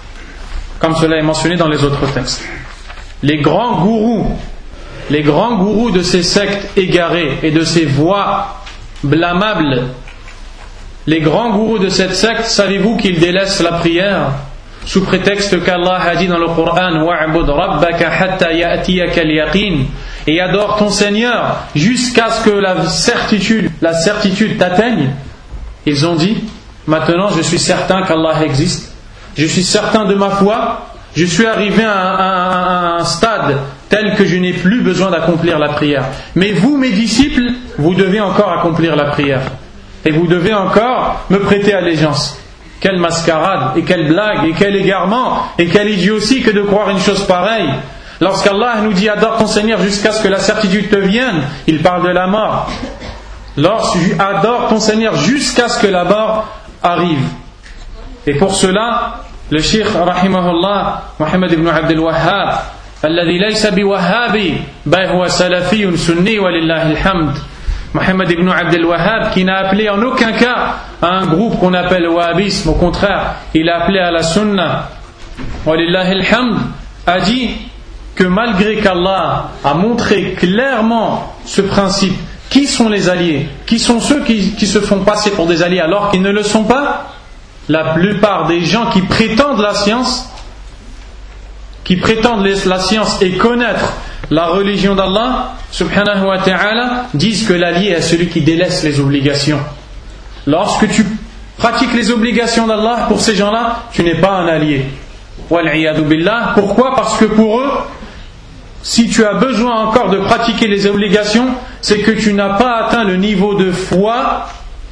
Speaker 1: Comme cela est mentionné dans les autres textes. Les grands gourous Les grands gourous de ces sectes égarées et de ces voies blâmables, les grands gourous de cette secte, savez-vous qu'ils délaissent la prière sous prétexte qu'Allah a dit dans le Coran wa'bud rabbaka hatta ya'tiyaka al-yaqin, et adore ton Seigneur jusqu'à ce que la certitude, la certitude t'atteigne. Ils ont dit maintenant je suis certain qu'Allah existe, je suis certain de ma foi, je suis arrivé à un, à un stade tel que je n'ai plus besoin d'accomplir la prière. Mais vous, mes disciples, vous devez encore accomplir la prière. Et vous devez encore me prêter allégeance. Quelle mascarade, et quelle blague, et quel égarement, et quelle idiotie que de croire une chose pareille. Lorsqu'Allah nous dit adore ton Seigneur jusqu'à ce que la certitude te vienne, il parle de la mort. Lorsque adore ton Seigneur jusqu'à ce que la mort arrive. Et pour cela, le Cheikh rahimahullah Muhammad ibn Abdul Wahhab, الذي ليس بوهابي بل هو سلفي سني ولله الحمد, Mohammed ibn Abd al-Wahhab, qui n'a appelé en aucun cas à un groupe qu'on appelle le wahhabisme, au contraire, il a appelé à la sunna, walillahi alhamd, a dit que malgré qu'Allah a montré clairement ce principe, qui sont les alliés, qui sont ceux qui, qui se font passer pour des alliés alors qu'ils ne le sont pas, la plupart des gens qui prétendent la science, qui prétendent la science et connaître la religion d'Allah subhanahu wa ta'ala, disent que l'allié est celui qui délaisse les obligations. Lorsque tu pratiques les obligations d'Allah, pour ces gens-là, tu n'es pas un allié. Wal'iyadu billah. Pourquoi? Parce que pour eux, si tu as besoin encore de pratiquer les obligations, c'est que tu n'as pas atteint le niveau de foi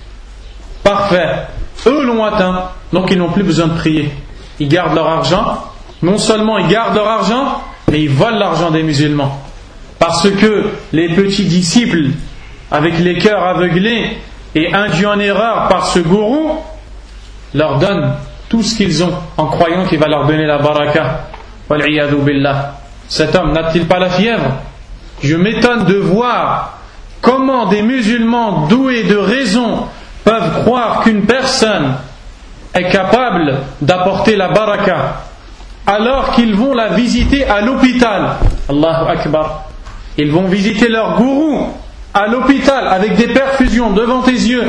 Speaker 1: parfait. Eux l'ont atteint, donc ils n'ont plus besoin de prier. Ils gardent leur argent. Non seulement ils gardent leur argent, mais ils volent l'argent des musulmans. Parce que les petits disciples, avec les cœurs aveuglés et induits en erreur par ce gourou, leur donnent tout ce qu'ils ont en croyant qu'il va leur donner la baraka. Wal'iyadu billah. Cet homme n'a-t-il pas la fièvre? Je m'étonne de voir comment des musulmans doués de raison peuvent croire qu'une personne est capable d'apporter la baraka alors qu'ils vont la visiter à l'hôpital. Allahu Akbar. Ils vont visiter leur gourou à l'hôpital avec des perfusions devant tes yeux,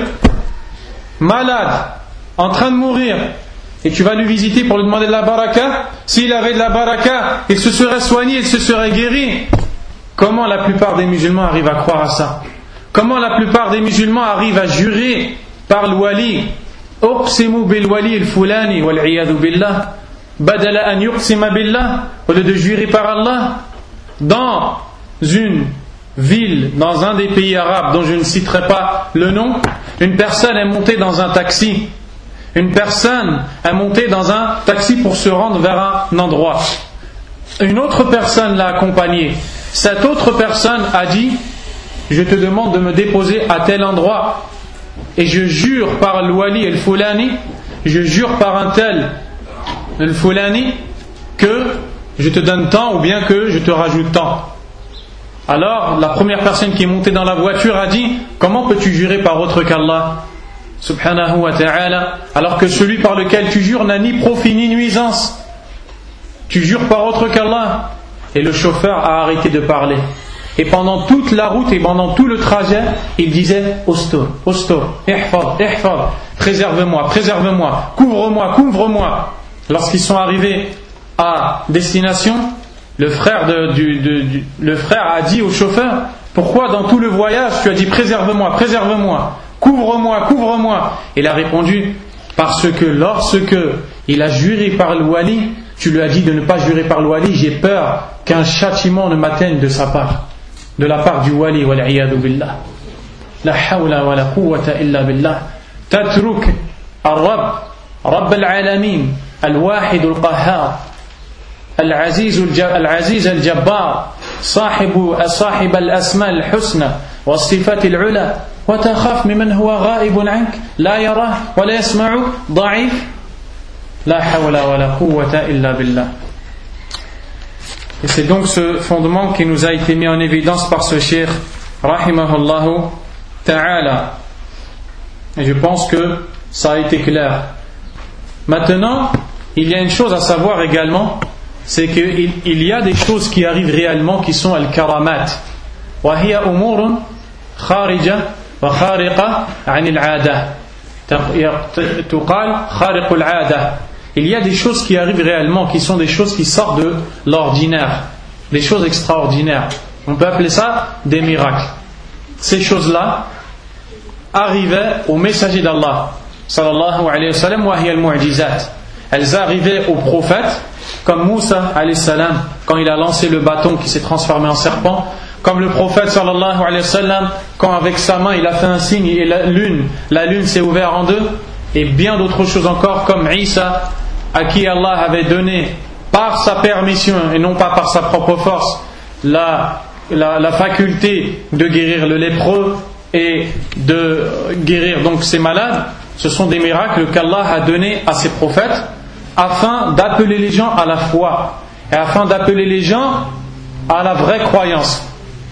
Speaker 1: malade, en train de mourir, et tu vas lui visiter pour lui demander de la baraka. S'il avait de la baraka, il se serait soigné, il se serait guéri. Comment la plupart des musulmans arrivent à croire à ça? Comment la plupart des musulmans arrivent à jurer par le wali? Uqsimu bil wali al fulani wal iyadu billah badala an yuqsima billah, au lieu de jurer par Allah. Dans une ville, dans un des pays arabes dont je ne citerai pas le nom, une personne est montée dans un taxi. Une personne est montée dans un taxi pour se rendre vers un endroit. Une autre personne l'a accompagnée. Cette autre personne a dit: je te demande de me déposer à tel endroit, et je jure par le wali el fulani, je jure par un tel el fulani que je te donne tant ou bien que je te rajoute tant. Alors la première personne qui est montée dans la voiture a dit: comment peux-tu jurer par autre qu'Allah subhanahu wa ta'ala, alors que celui par lequel tu jures n'a ni profit ni nuisance? Tu jures par autre qu'Allah. Et le chauffeur a arrêté de parler. Et pendant toute la route et pendant tout le trajet, il disait: Ostor, Ostor, ihfad, ihfad, préserve-moi, préserve-moi, couvre-moi, couvre-moi. Lorsqu'ils sont arrivés à destination, le frère, de, du, de, du, le frère a dit au chauffeur: pourquoi dans tout le voyage tu as dit préserve-moi, préserve-moi, couvre-moi, couvre-moi? Il a répondu: parce que lorsque il a juré par le wali, tu lui as dit de ne pas jurer par le wali, j'ai peur qu'un châtiment ne m'atteigne de sa part, de la part du wali. Wal'iyadu billah. La hawla wa la quwwata illa billah. Tatruk al-Rabb, Rabb al-Alamin, al-Wahid al-Qahhar, al-Aziz al-Aziz al-Jabbar, صاحب صاحب الأسماء الحسنى والصفات العلى وتخاف ممن هو غائب عنك لا يراه ولا يسمعك ضعيف لا حول ولا قوة إلا بالله. Et c'est donc ce fondement qui nous a été mis en évidence par ce cheikh rahimahullahu ta'ala. Et je pense que ça a été clair. Maintenant, il y a une chose à savoir également, c'est qu'il il y a des choses qui arrivent réellement qui sont al-karamat. Wa hiya umurun kharija wa khariqa 'an al-'ada. Tuqal khariq al-'ada. Il y a des choses qui arrivent réellement, qui sont des choses qui sortent de l'ordinaire, des choses extraordinaires. On peut appeler ça des miracles. Ces choses-là arrivaient au messager d'Allah sallallahu alayhi wa sallam, wa hiya al-mu'jizat. Elles arrivaient aux prophètes, comme Moussa alayhi salam, quand il a lancé le bâton qui s'est transformé en serpent, comme le prophète sallallahu alayhi wa sallam, quand avec sa main il a fait un signe et la lune, la lune s'est ouverte en deux, et bien d'autres choses encore, comme Isa, à qui Allah avait donné par sa permission et non pas par sa propre force la, la, la faculté de guérir le lépreux et de guérir donc ces malades. Ce sont des miracles qu'Allah a donnés à ses prophètes afin d'appeler les gens à la foi et afin d'appeler les gens à la vraie croyance.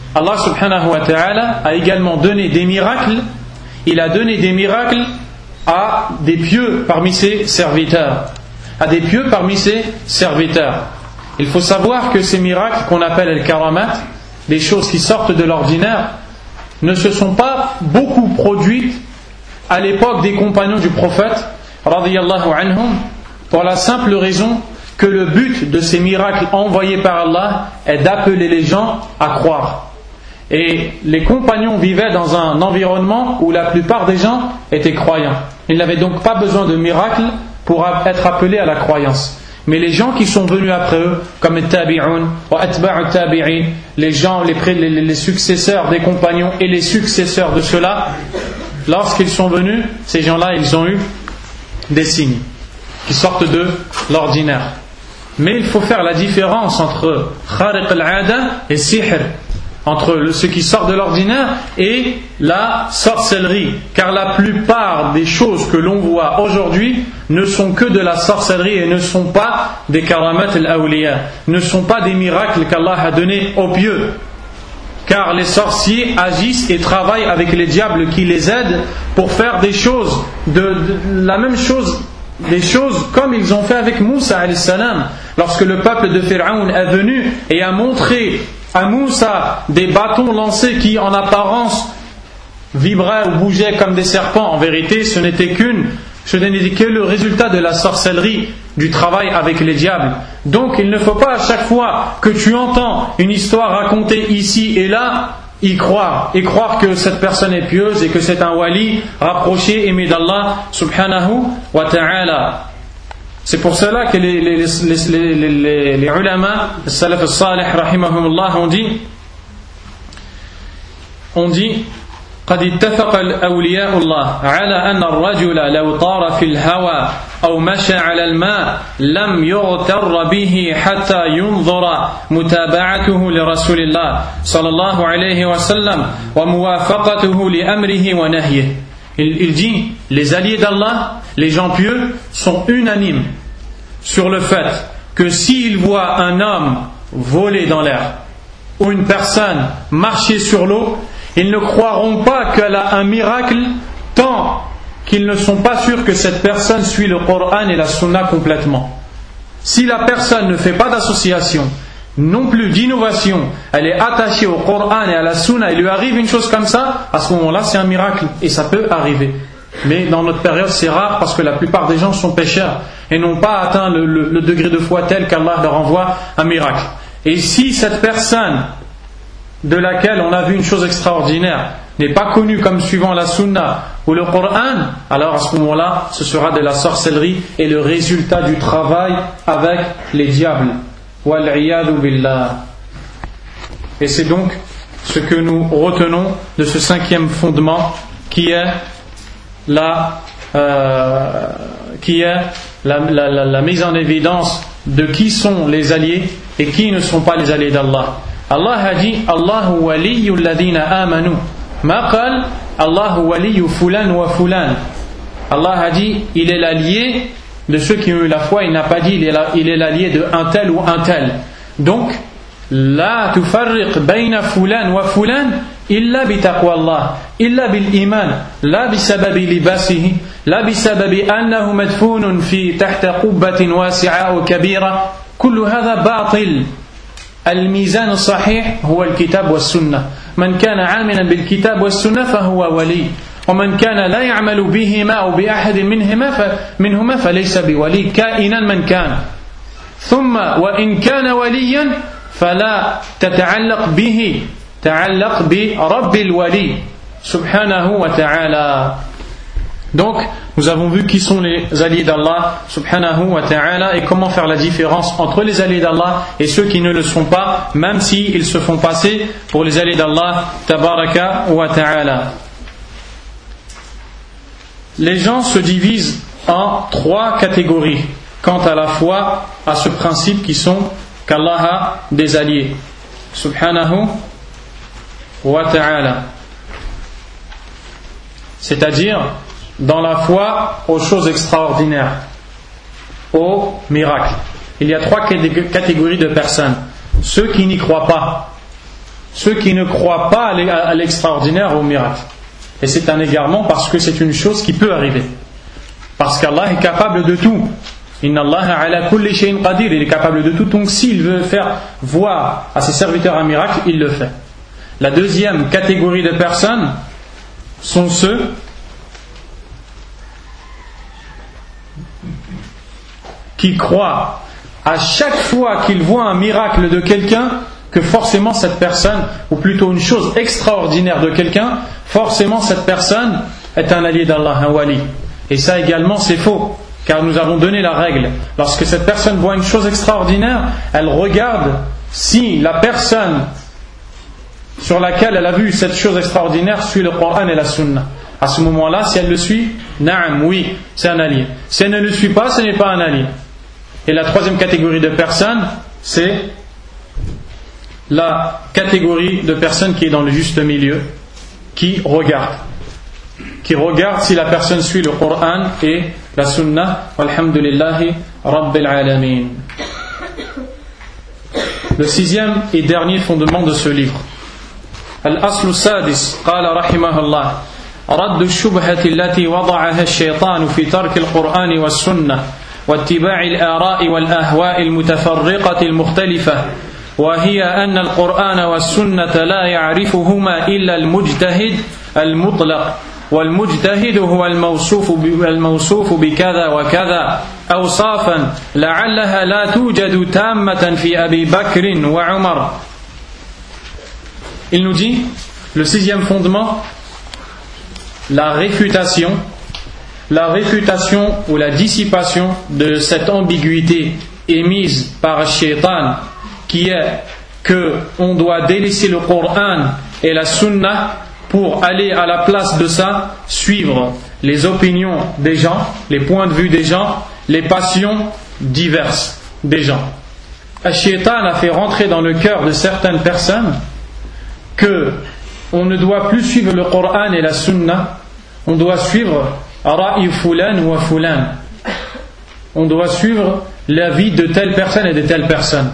Speaker 1: Allah subhanahu wa ta'ala a également donné des miracles. Il a donné des miracles à des pieux parmi ses serviteurs. À des pieux parmi ses serviteurs. Il faut savoir que ces miracles qu'on appelle al-karamat, des choses qui sortent de l'ordinaire, ne se sont pas beaucoup produites à l'époque des compagnons du prophète, radiyallahu anhum, pour la simple raison que le but de ces miracles envoyés par Allah est d'appeler les gens à croire. Et les compagnons vivaient dans un environnement où la plupart des gens étaient croyants. Ils n'avaient donc pas besoin de miracles pour être appelés à la croyance. Mais les gens qui sont venus après eux, comme les tabi'un, wa atba'u tabi'in, les gens, les, les, les successeurs des compagnons et les successeurs de ceux-là, lorsqu'ils sont venus, ces gens-là, ils ont eu des signes qui sortent de l'ordinaire. Mais il faut faire la différence entre khariq al-'ada et sihr, entre ce qui sort de l'ordinaire et la sorcellerie, car la plupart des choses que l'on voit aujourd'hui ne sont que de la sorcellerie et ne sont pas des karamat al-awliya, ne sont pas des miracles qu'Allah a donnés aux pieux, car les sorciers agissent et travaillent avec les diables qui les aident pour faire des choses de, de la même chose, des choses comme ils ont fait avec Moussa alayhi salam, lorsque le peuple de Pharaon est venu et a montré à Moussa des bâtons lancés qui en apparence vibraient ou bougeaient comme des serpents. En vérité, ce n'était qu'une, ce n'était que le résultat de la sorcellerie, du travail avec les diables. Donc il ne faut pas à chaque fois que tu entends une histoire racontée ici et là, y croire, et croire que cette personne est pieuse et que c'est un wali rapproché, aimé d'Allah subhanahu wa ta'ala. C'est pour cela que les, les, les, les, les, les, les ulama, les salaf al-salih, rahimahumullah, ont dit, on dit, قد اتفق الأولياء الله على أن الرجل لو طار في الهوى أو مشى على الماء لم يغتر به حتى ينظر متابعته لرسول الله صلى الله عليه وسلم وموافقته لأمره ونهيه. Il, il dit, les alliés d'Allah, les gens pieux, sont unanimes sur le fait que s'ils voient un homme voler dans l'air ou une personne marcher sur l'eau, ils ne croiront pas qu'elle a un miracle tant qu'ils ne sont pas sûrs que cette personne suit le Coran et la Sunna complètement. Si la personne ne fait pas d'association, non plus d'innovation, elle est attachée au Coran et à la Sunna, il lui arrive une chose comme ça, à ce moment-là c'est un miracle et ça peut arriver. Mais dans notre période c'est rare parce que la plupart des gens sont pécheurs et n'ont pas atteint le, le, le degré de foi tel qu'Allah leur envoie un miracle. Et si cette personne de laquelle on a vu une chose extraordinaire n'est pas connue comme suivant la Sunna ou le Coran, alors à ce moment-là ce sera de la sorcellerie et le résultat du travail avec les diables. Et c'est donc ce que nous retenons de ce cinquième fondement qui est la, euh, qui est la, la, la, la mise en évidence de qui sont les alliés et qui ne sont pas les alliés d'Allah. Allah a dit Allahu waliyyu alladhina amanu. Ma qal Allahu waliyyu fulan wa fulan. Allah a dit il est l'allié de ceux qui ont eu la foi, il n'a pas dit il est, la, il est l'allié de un tel ou un tel. Donc, la tufarriq bayna fulan wa fulan illa bi taqwa Allah, illa bil iman, la bi sababi libasihi, la bi sababi annahu madfunun fi tahta qubbatin wasi'a wa kabira. Kullu hadha batil. الميزان الصحيح هو الكتاب والسنة. من كان عاملا بالكتاب والسنة فهو ولي. ومن كان لا يعمل بهما أو بأحد منهما منهما فليس بولي كائنا من كان. ثم وإن كان وليا فلا تتعلق به، تعلق برب الولي سبحانه وتعالى. Donc, nous avons vu qui sont les alliés d'Allah subhanahu wa ta'ala et comment faire la différence entre les alliés d'Allah et ceux qui ne le sont pas, même s'ils se font passer pour les alliés d'Allah tabaraka wa ta'ala. Les gens se divisent en trois catégories quant à la foi, à ce principe qui sont qu'Allah a des alliés subhanahu wa ta'ala, c'est-à-dire dans la foi aux choses extraordinaires, aux miracles. Il y a trois catégories de personnes. Ceux qui n'y croient pas, ceux qui ne croient pas à l'extraordinaire, au miracle. Et c'est un égarement parce que c'est une chose qui peut arriver. Parce qu'Allah est capable de tout. Inna Allah ala kulli shay'in qadir. Il est capable de tout. Donc s'il veut faire voir à ses serviteurs un miracle, il le fait. La deuxième catégorie de personnes sont ceux qui croient à chaque fois qu'ils voient un miracle de quelqu'un que forcément cette personne, ou plutôt une chose extraordinaire de quelqu'un, forcément cette personne est un allié d'Allah, un wali. Et ça également c'est faux, car nous avons donné la règle. Lorsque cette personne voit une chose extraordinaire, elle regarde si la personne sur laquelle elle a vu cette chose extraordinaire suit le Coran et la Sunna. À ce moment-là, si elle le suit, na'am, oui, c'est un allié. Si elle ne le suit pas, ce n'est pas un allié. Et la troisième catégorie de personnes, c'est la catégorie de personnes qui est dans le juste milieu, qui regarde. Qui regarde si la personne suit le Coran et la Sunna. Walhamdulillahi Rabbil Alamin. Le sixième et dernier fondement de ce livre. Al-Aslu Sadis, qala rahimahullah, رد الشبهة التي وضعها الشيطان في ترك القرآن والسنة واتباع الآراء والأهواء المتفرقة المختلفة وهي أن القرآن والسنة لا يعرفهما إلا المجتهد المطلق والمجتهد هو الموصوف الموصوف بكذا وكذا أوصافا لعلها لا توجد تامة في أبي بكر وعمر. Il nous dit, le sixième fondement, la réfutation, la réfutation ou la dissipation de cette ambiguïté émise par Shaitan, qui est que on doit délaisser le Coran et la Sunna pour aller à la place de ça suivre les opinions des gens, les points de vue des gens, les passions diverses des gens. Shaitan a fait rentrer dans le cœur de certaines personnes que on ne doit plus suivre le Coran et la Sunna, on doit suivre Ra'i Fulan ou Fulan. On doit suivre l'avis de telle personne et de telle personne.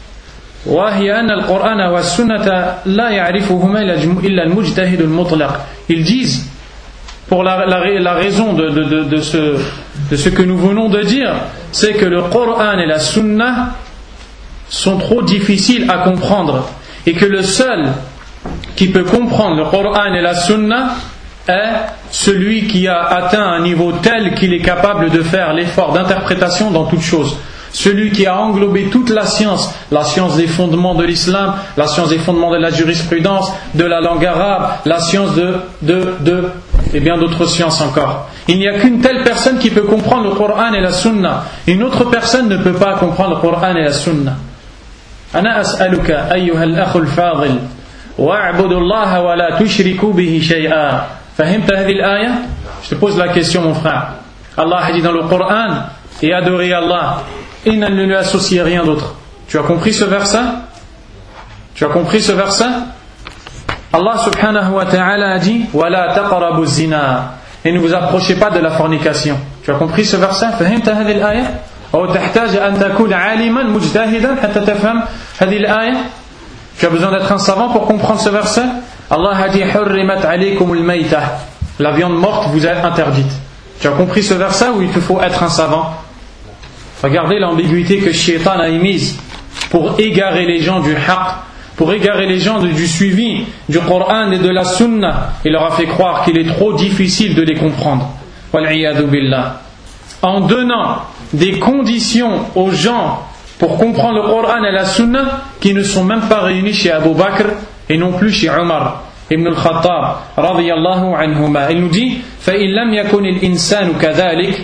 Speaker 1: Ils disent, pour la, la, la raison de, de, de, de, ce, de ce que nous venons de dire, c'est que le Coran et la Sunna sont trop difficiles à comprendre et que le seul qui peut comprendre le Coran et la Sunna est celui qui a atteint un niveau tel qu'il est capable de faire l'effort d'interprétation dans toute chose. Celui qui a englobé toute la science, la science des fondements de l'islam, la science des fondements de la jurisprudence, de la langue arabe, la science de, de, de et bien d'autres sciences encore. Il n'y a qu'une telle personne qui peut comprendre le Coran et la Sunna. Une autre personne ne peut pas comprendre le Coran et la Sunna. Ana as'aluka ayyuha al-akhu al-fadil wa'budu Allah wa la tushriku bihi shay'a. Fahimta hadhihi al-aya? Je te pose la question, mon frère. Allah a dit dans le Coran, et adorez Allah et ne lui associez rien d'autre. Tu as compris ce verset? Tu as compris ce verset? Allah subhanahu wa ta'ala a dit وَلَا تَقْرَبُوا الزِّنَا, et ne vous approchez pas de la fornication. Tu as compris ce verset? فهمت هذه الآية؟ أو تحتاج أن تكون عالما مجتهدا حتى تفهم هذه الآية? Tu as besoin d'être un savant pour comprendre ce verset? Allah a dit حُرِّمَتْ عَلَيْكُمُ الْمَيْتَةِ, la viande morte vous est interdite. Tu as compris ce verset ou il te faut être un savant? Regardez l'ambiguïté que Shaitan a émise pour égarer les gens du haqq, pour égarer les gens du suivi du Coran et de la Sunna. Il leur a fait croire qu'il est trop difficile de les comprendre. Wal'iyadu billah. En donnant des conditions aux gens pour comprendre le Coran et la Sunna qui ne sont même pas réunies chez Abu Bakr et non plus chez Omar ibn al-Khattab radiyallahu anhuma. Il nous dit فَإِنْ لَمْ يَكُنِ الْإِنسَانُ كَذَلِكَ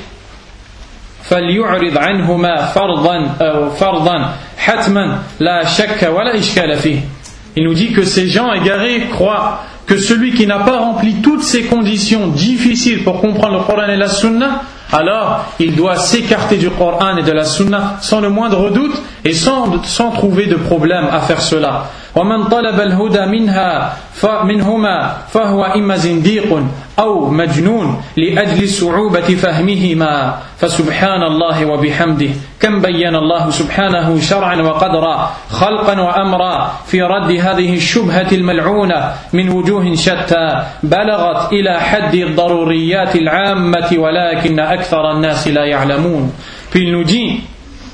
Speaker 1: فَلْيُعْرِضْ عَنْهُمَا فَرْضًا فَرْضًا حَتْمًا لَا شَكَّ وَلَا إِشْكَالَ فِيهِ. Il nous dit que ces gens égarés croient que celui qui n'a pas rempli toutes ces conditions difficiles pour comprendre le Coran et la Sunna, alors il doit s'écarter du Coran et de la Sunna sans le moindre doute et sans, sans trouver de problème à faire cela. ومن طلب الهدى منها فمنهما فهو إما زنديق أو مجنون لأجل صعوبة فهمهما فسبحان الله وبحمده كم بين الله سبحانه شرعا وقدرا خلقا وأمرا في رد هذه الشبهة الملعونة من وجوه شتى بلغت إلى حد الضروريات العامة ولكن أكثر الناس لا يعلمون. Puis il nous dit,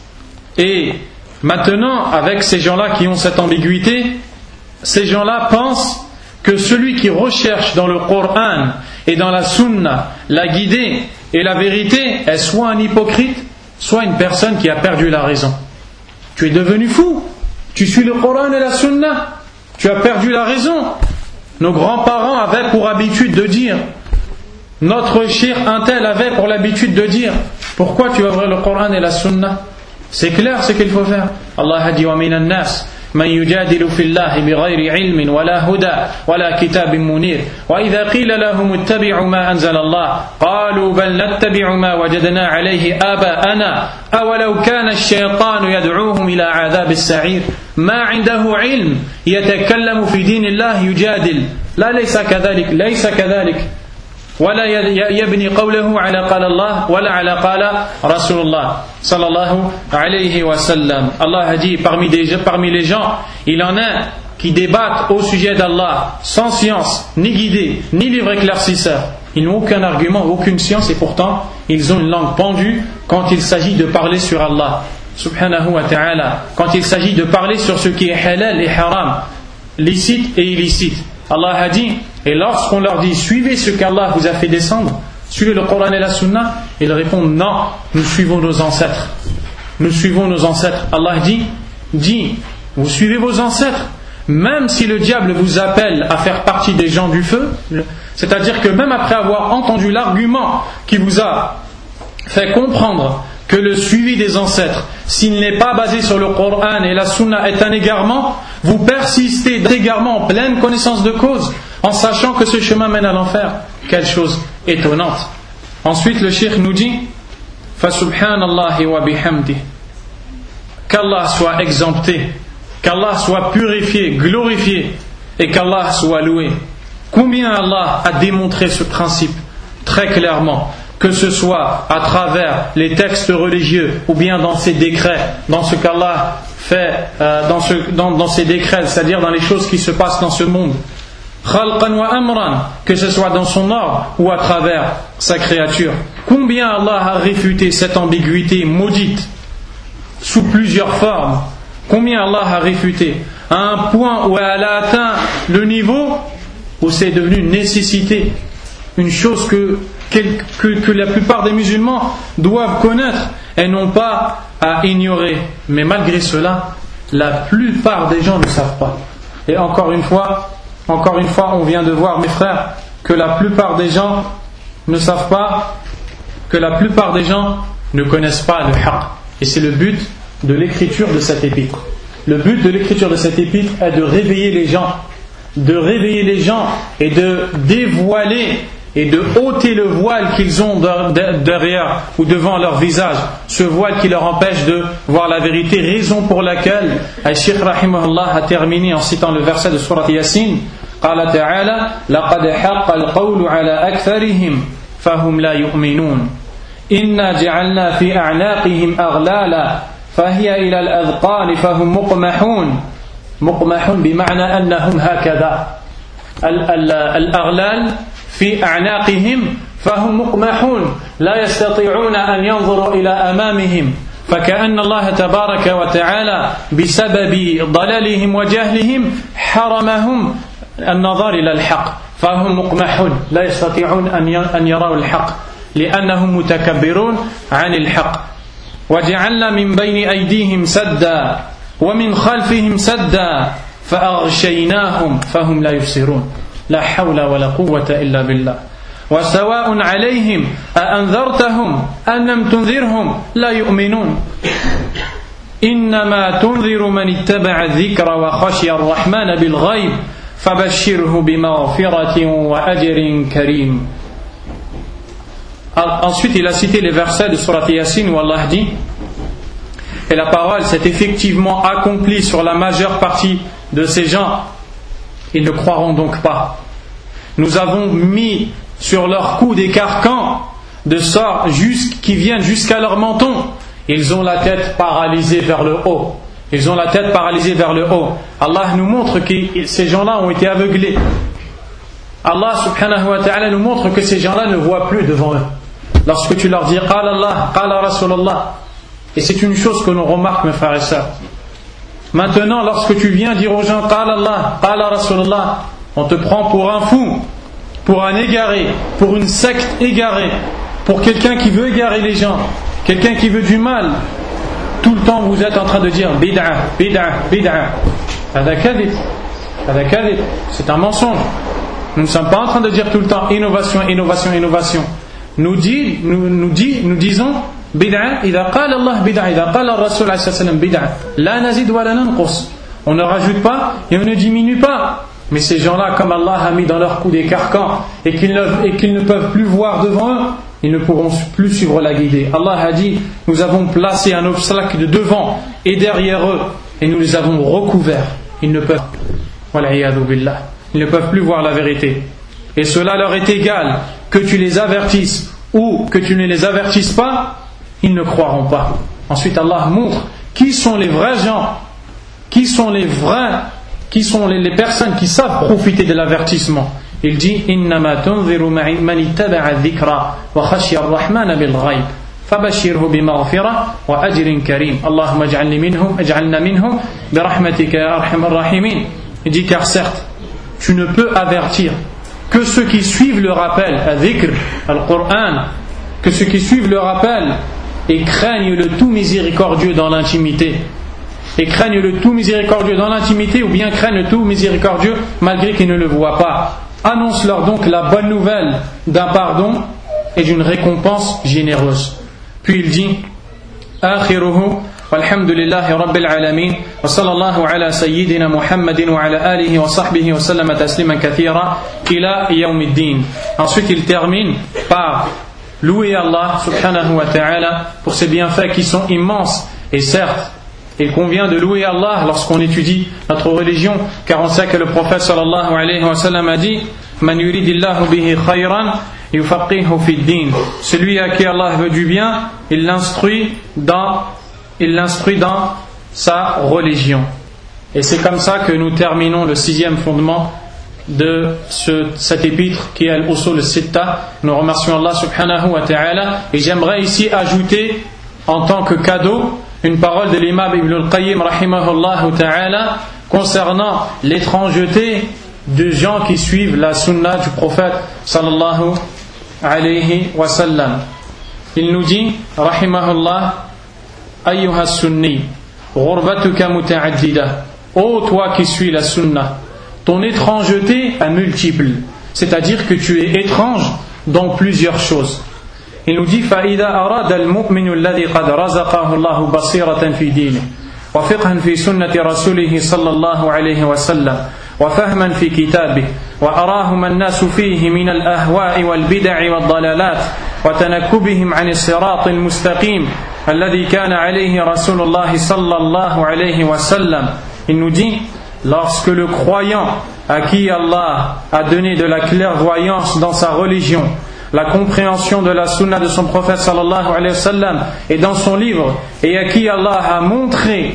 Speaker 1: et maintenant, avec ces gens-là qui ont cette ambiguïté, ces gens-là pensent que celui qui recherche dans le Coran et dans la Sunna la guidée et la vérité est soit un hypocrite, soit une personne qui a perdu la raison. Tu es devenu fou, tu suis le Coran et la Sunna, tu as perdu la raison. Nos grands-parents avaient pour habitude de dire, notre cheikh un tel avait pour l'habitude de dire, pourquoi tu vas ouvrir le Coran et la Sunna? C'est clair ce qu'il faut faire. Allah a dit wa minan nas man yujadilu fillahi bighayri ilmin wala huda wala kitabin munir wa idha qila lahum ittabi'u ma anzala Allah qalu bal nattabi'u ma wajadna alayhi aba'ana awalaw kana ash-shaytanu yad'uuhum ila 'adhab as-sa'ir ma 'indahu 'ilm yatakallamu fi dinillahi yujadil la laysa kadhalik laysa kadhalik ولا يبني قوله على قال الله ولا على قال رسول الله صلى الله عليه وسلم. Allah a dit parmi, des, parmi les gens il en a qui débattent au sujet d'Allah sans science, ni guidée, ni livre éclaircisseur. Ils n'ont aucun argument, aucune science et pourtant ils ont une langue pendue quand il s'agit de parler sur Allah subhanahu wa ta'ala, quand il s'agit de parler sur ce qui est halal et haram, licite et illicite. Allah a dit, et lorsqu'on leur dit suivez ce qu'Allah vous a fait descendre, suivez le Coran et la Sunna, ils répondent non, nous suivons nos ancêtres. Nous suivons nos ancêtres. Allah dit, dit, vous suivez vos ancêtres, même si le diable vous appelle à faire partie des gens du feu, c'est-à-dire que même après avoir entendu l'argument qui vous a fait comprendre que le suivi des ancêtres, s'il n'est pas basé sur le Coran et la Sunna, est un égarement, vous persistez d'égarement en pleine connaissance de cause, en sachant que ce chemin mène à l'enfer. Quelle chose étonnante. Ensuite le cheikh nous dit Fasubhanallahi wa bihamdi, qu'Allah soit exempté, qu'Allah soit purifié, glorifié, et qu'Allah soit loué. Combien Allah a démontré ce principe très clairement, que ce soit à travers les textes religieux ou bien dans ses décrets, dans ce qu'Allah fait euh, dans, ce, dans, dans ses décrets, c'est-à-dire dans les choses qui se passent dans ce monde, khalqan wa amran, que ce soit dans son ordre ou à travers sa créature. Combien Allah a réfuté cette ambiguïté maudite sous plusieurs formes, combien Allah a réfuté à un point où elle a atteint le niveau où c'est devenu une nécessité, une chose que Que, que, que la plupart des musulmans doivent connaître et non pas à ignorer. Mais malgré cela, la plupart des gens ne savent pas. Et encore une fois, encore une fois, on vient de voir, mes frères, que la plupart des gens ne savent pas, que la plupart des gens ne connaissent pas le haqq. Et c'est le but de l'écriture de cet épître. Le but de l'écriture de cet épître est de réveiller les gens, de réveiller les gens et de dévoiler et de ôter le voile qu'ils ont derrière ou devant leur visage, ce voile qui leur empêche de voir la vérité, raison pour laquelle Al-Shaykh rahimahullah a terminé en citant le verset de Surat Yasin, قال تعالى لقد حق القول على أكثرهم فهم لا يؤمنون إنا جعلنا في أعناقهم أغلالا فهي إلى الأذقان فهم مقمحون مقمحون بمعنى أنهم هكذا الأغلال في أعناقهم فهم مقمحون لا يستطيعون أن ينظروا إلى أمامهم فكأن الله تبارك وتعالى بسبب ضلالهم وجهلهم حرمهم النظر إلى الحق فهم مقمحون لا يستطيعون أن يروا الحق لأنهم متكبرون عن الحق وجعلنا من بين أيديهم سدا ومن خلفهم سدا فأغشيناهم فهم لا يبصرون لا حول ولا قوة إلا بالله وسواء عليهم أأنذرتهم أم لم تنذرهم لا يؤمنون إنما تنذر من اتبع الذكر وخشي الرحمن بالغيب فبشره بمغفرة وأجر كريم. Ensuite il a cité les versets de Surat Yasin où Allah dit, et la parole s'est effectivement accomplie sur la majeure partie de ces gens, ils ne croiront donc pas. Nous avons mis sur leur cou des carcans de sorte qui viennent jusqu'à leur menton. Ils ont la tête paralysée vers le haut. Ils ont la tête paralysée vers le haut. Allah nous montre que ces gens-là ont été aveuglés. Allah subhanahu wa ta'ala nous montre que ces gens-là ne voient plus devant eux. Lorsque tu leur dis Qala Allah, Qala Rasulallah, et c'est une chose que l'on remarque, mes frères et sœurs. Maintenant, lorsque tu viens dire aux gens Qala Allah, Qala Rasulallah, on te prend pour un fou, pour un égaré, pour une secte égarée, pour quelqu'un qui veut égarer les gens, quelqu'un qui veut du mal. Tout le temps vous êtes en train de dire bid'a, bid'a, bid'a. Hada kadhib, hada kadhib. C'est un mensonge. Nous ne sommes pas en train de dire tout le temps innovation, innovation, innovation. Nous, dit, nous, nous, dit, nous disons bid'a, idha qala Allah bid'a, idha qala Rasul sallallahu alayhi wa sallam bid'a. La nazid wa la nanqus. On ne rajoute pas et on ne diminue pas. Mais ces gens-là, comme Allah a mis dans leur cou des carcans et qu'ils ne, et qu'ils ne peuvent plus voir devant eux, ils ne pourront plus suivre la guidée. Allah a dit, nous avons placé un obstacle de devant et derrière eux et nous les avons recouverts. Ils ne peuvent, ils ne peuvent plus voir la vérité. Et cela leur est égal que tu les avertisses ou que tu ne les avertisses pas, ils ne croiront pas. Ensuite Allah montre qui sont les vrais gens, qui sont les vrais, qui sont les, les personnes qui savent profiter de l'avertissement. Il dit innama tunziru man ittaba'a dhikra wa khashiya ar-rahmana bil ghaib fabashshirhu bimaghfirah wa ajrin karim. Allahumma ij'alni minhum ij'alna minhum bi rahmatika ya arhamar rahimin. Il dit car certes tu ne peux avertir que ceux qui suivent le rappel, al-dhikr, al-Qur'an, que ceux qui suivent le rappel et craignent le tout miséricordieux dans l'intimité. Et craignent le tout miséricordieux dans l'intimité ou bien craignent le tout miséricordieux malgré qu'ils ne le voient pas. Annonce-leur donc la bonne nouvelle d'un pardon et d'une récompense généreuse. Puis il dit Akhiruhu walhamdulillahi rabbil alamin wa sallallahu ala sayyidina Muhammadin wa ala alihi wa sahbihi wa sallama tasliman kathira ila yawmiddin. Ensuite il termine par louer Allah subhanahu wa ta'ala pour ses bienfaits qui sont immenses. Et certes, il convient de louer Allah lorsqu'on étudie notre religion, car on sait que le prophète sallallahu alayhi wa sallam a dit Man yuridillahu bihi khayran yufaqihu fid din. Celui à qui Allah veut du bien, il l'instruit dans, il l'instruit dans sa religion. Et c'est comme ça que nous terminons le sixième fondement de ce, cet épître qui est Al-Usul Sitta. Nous remercions Allah subhanahu wa ta'ala. Et j'aimerais ici ajouter en tant que cadeau une parole de l'imam Ibn al-Qayyim rahimahullah ta'ala concernant l'étrangeté de gens qui suivent la sunna du prophète sallallahu alayhi wa sallam. Il nous dit rahimahullah ayyuha sunni ghurbatuka muta'addida. Ô toi qui suis la sunna, ton étrangeté est multiple, c'est-à-dire que tu es étrange dans plusieurs choses. Il nous dit فإذا أراد المؤمن الذي قد رزقه الله بصيرة في دينه وفقها في سنة رسوله صلى الله عليه وسلم وفهما في كتابه وأراهم الناس فيه من الأهواء والبدع والضلالات وتنكبهم عن الصراط المستقيم الذي كان عليه رسول الله صلى الله عليه وسلم. Il nous dit lorsque le croyant à qui Allah a donné de la clairvoyance dans sa religion, la compréhension de la sunna de son prophète sallallahu alayhi wa sallam et dans son livre, et à qui Allah a montré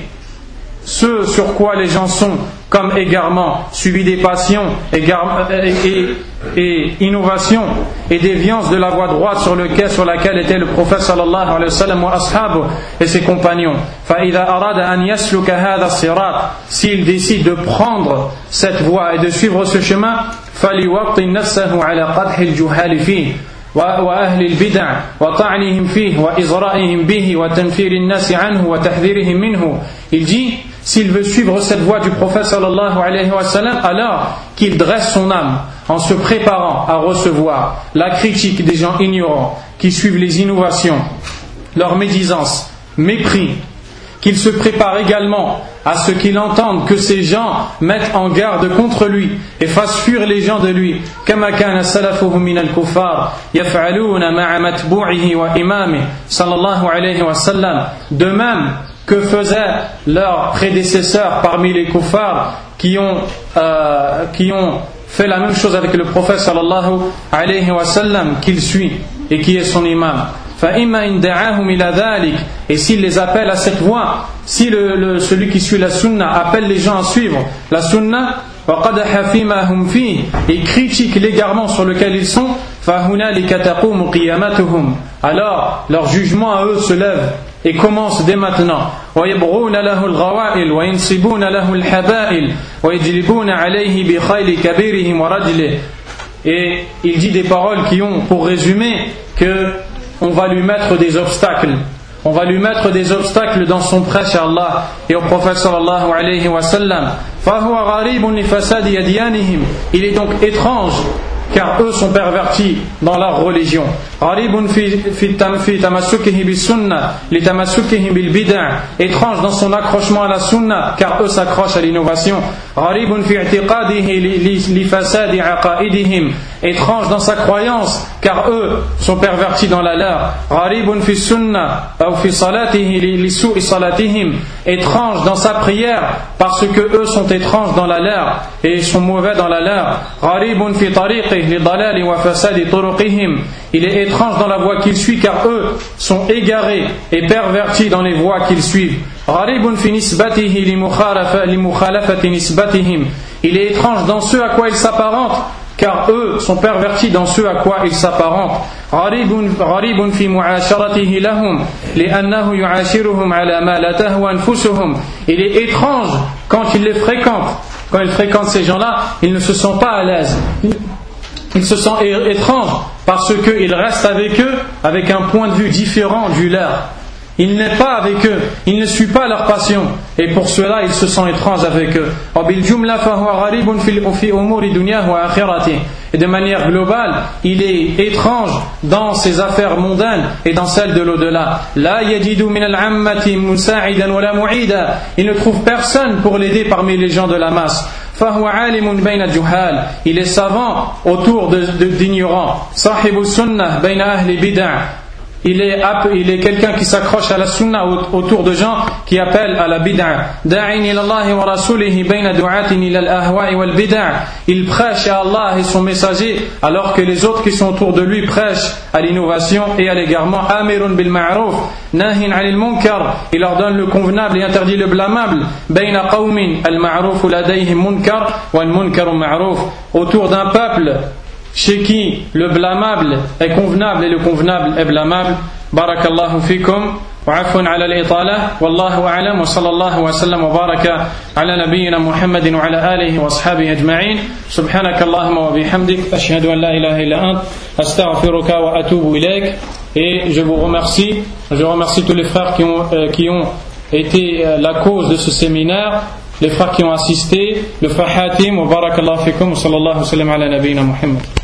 Speaker 1: ce sur quoi les gens sont comme égarement, suivi des passions, égare, et, et, et innovation et déviance de la voie droite sur, lequel, sur laquelle était le prophète sallallahu alayhi wa sallam wa ashabu et ses compagnons. فَإِذَا أَرَادَ أَنْ يَسْلُكَ هَذَا الصِّرَاطِ. S'il décide de prendre cette voie et de suivre ce chemin, فَلِيُوَطِّنْ نَفْسَهُ عَلَى قَدْحِ الْجُهَالِ فِيهِ وأهل البدع وطعنهم فيه وإزرائهم به وتنفير الناس عنه وتحذيرهم منه. Il dit, s'il veut suivre cette voie du prophète sallallahu alayhi wa sallam, alors qu'il dresse son âme en se préparant à recevoir la critique des gens ignorants qui suivent les innovations, leur médisance, mépris, qu'il se prépare également à ce qu'il entende que ces gens mettent en garde contre lui et fassent fuir les gens de lui, كما كان سلفه من الكفار يفعلون مع متبوعه وإمامه صلى الله عليه وسلم. De même que faisaient leurs prédécesseurs parmi les kuffars qui ont, euh, qui ont fait la même chose avec le prophète sallallahu alayhi wa sallam qu'il suit et qui est son imam. Et s'il les appelle à cette voie, si le, le, celui qui suit la sunna appelle les gens à suivre la sunna et critique l'égarement sur lequel ils sont, alors leur jugement à eux se lève et commence dès maintenant. Et il dit des paroles qui ont pour résumé que on va lui mettre des obstacles. On va lui mettre des obstacles dans son prêche à Allah et au prophète sallallahu alayhi wa sallam. Il est donc étrange car eux sont pervertis dans leur religion. Étrange dans son accrochement à la sunna car eux s'accrochent à l'innovation. Étrange dans sa croyance car eux sont pervertis dans la leur. Étrange dans sa prière parce que eux sont étranges dans la leur et sont mauvais dans la leur. Il est étrange dans la voie qu'il suit car eux sont égarés et pervertis dans les voies qu'ils suivent. Il est étrange dans ce à quoi ils s'apparentent car eux sont pervertis dans ce à quoi ils s'apparentent. Il est étrange quand il les fréquente. Quand il fréquente ces gens-là, il ne se sent pas à l'aise. Il se sent étrange parce qu'il reste avec eux avec un point de vue différent du leur. Il n'est pas avec eux, il ne suit pas leur passion et pour cela il se sent étrange avec eux. Et de manière globale, il est étrange dans ses affaires mondaines et dans celles de l'au-delà. Il ne trouve personne pour l'aider parmi les gens de la masse. Il est savant autour de, de, d'ignorants. Il est, il est quelqu'un qui s'accroche à la sunna autour de gens qui appellent à la bid'a. Il prêche à Allah et son messager alors que les autres qui sont autour de lui prêchent à l'innovation et à l'égarement. Amirun bil ma'ruf, nahin 'anil munkar. Il ordonne le convenable et interdit le blâmable. Bayna qawmin al ma'ruf ladayhim munkar wal munkaru ma'ruf. Autour d'un peuple chez qui le blâmable est convenable et le convenable est blâmable. Barakallahu fikum wa afwan ala al-itala wallahu a'lam wa sallallahu wa sallam wa baraka ala nabiyyina Muhammadin wa ala alihi wa ashabihi ajma'in. Subhanakallahumma wa bihamdik ashhadu an la ilaha illa ant astaghfiruka wa atubu ilayk. Et je vous remercie, je remercie tous les frères qui ont euh, qui ont été euh, la cause de ce séminaire, les frères qui ont assisté, le frère Hatim wa barakallahu fikum wa sallallahu wa sallam ala nabiyyina Muhammad.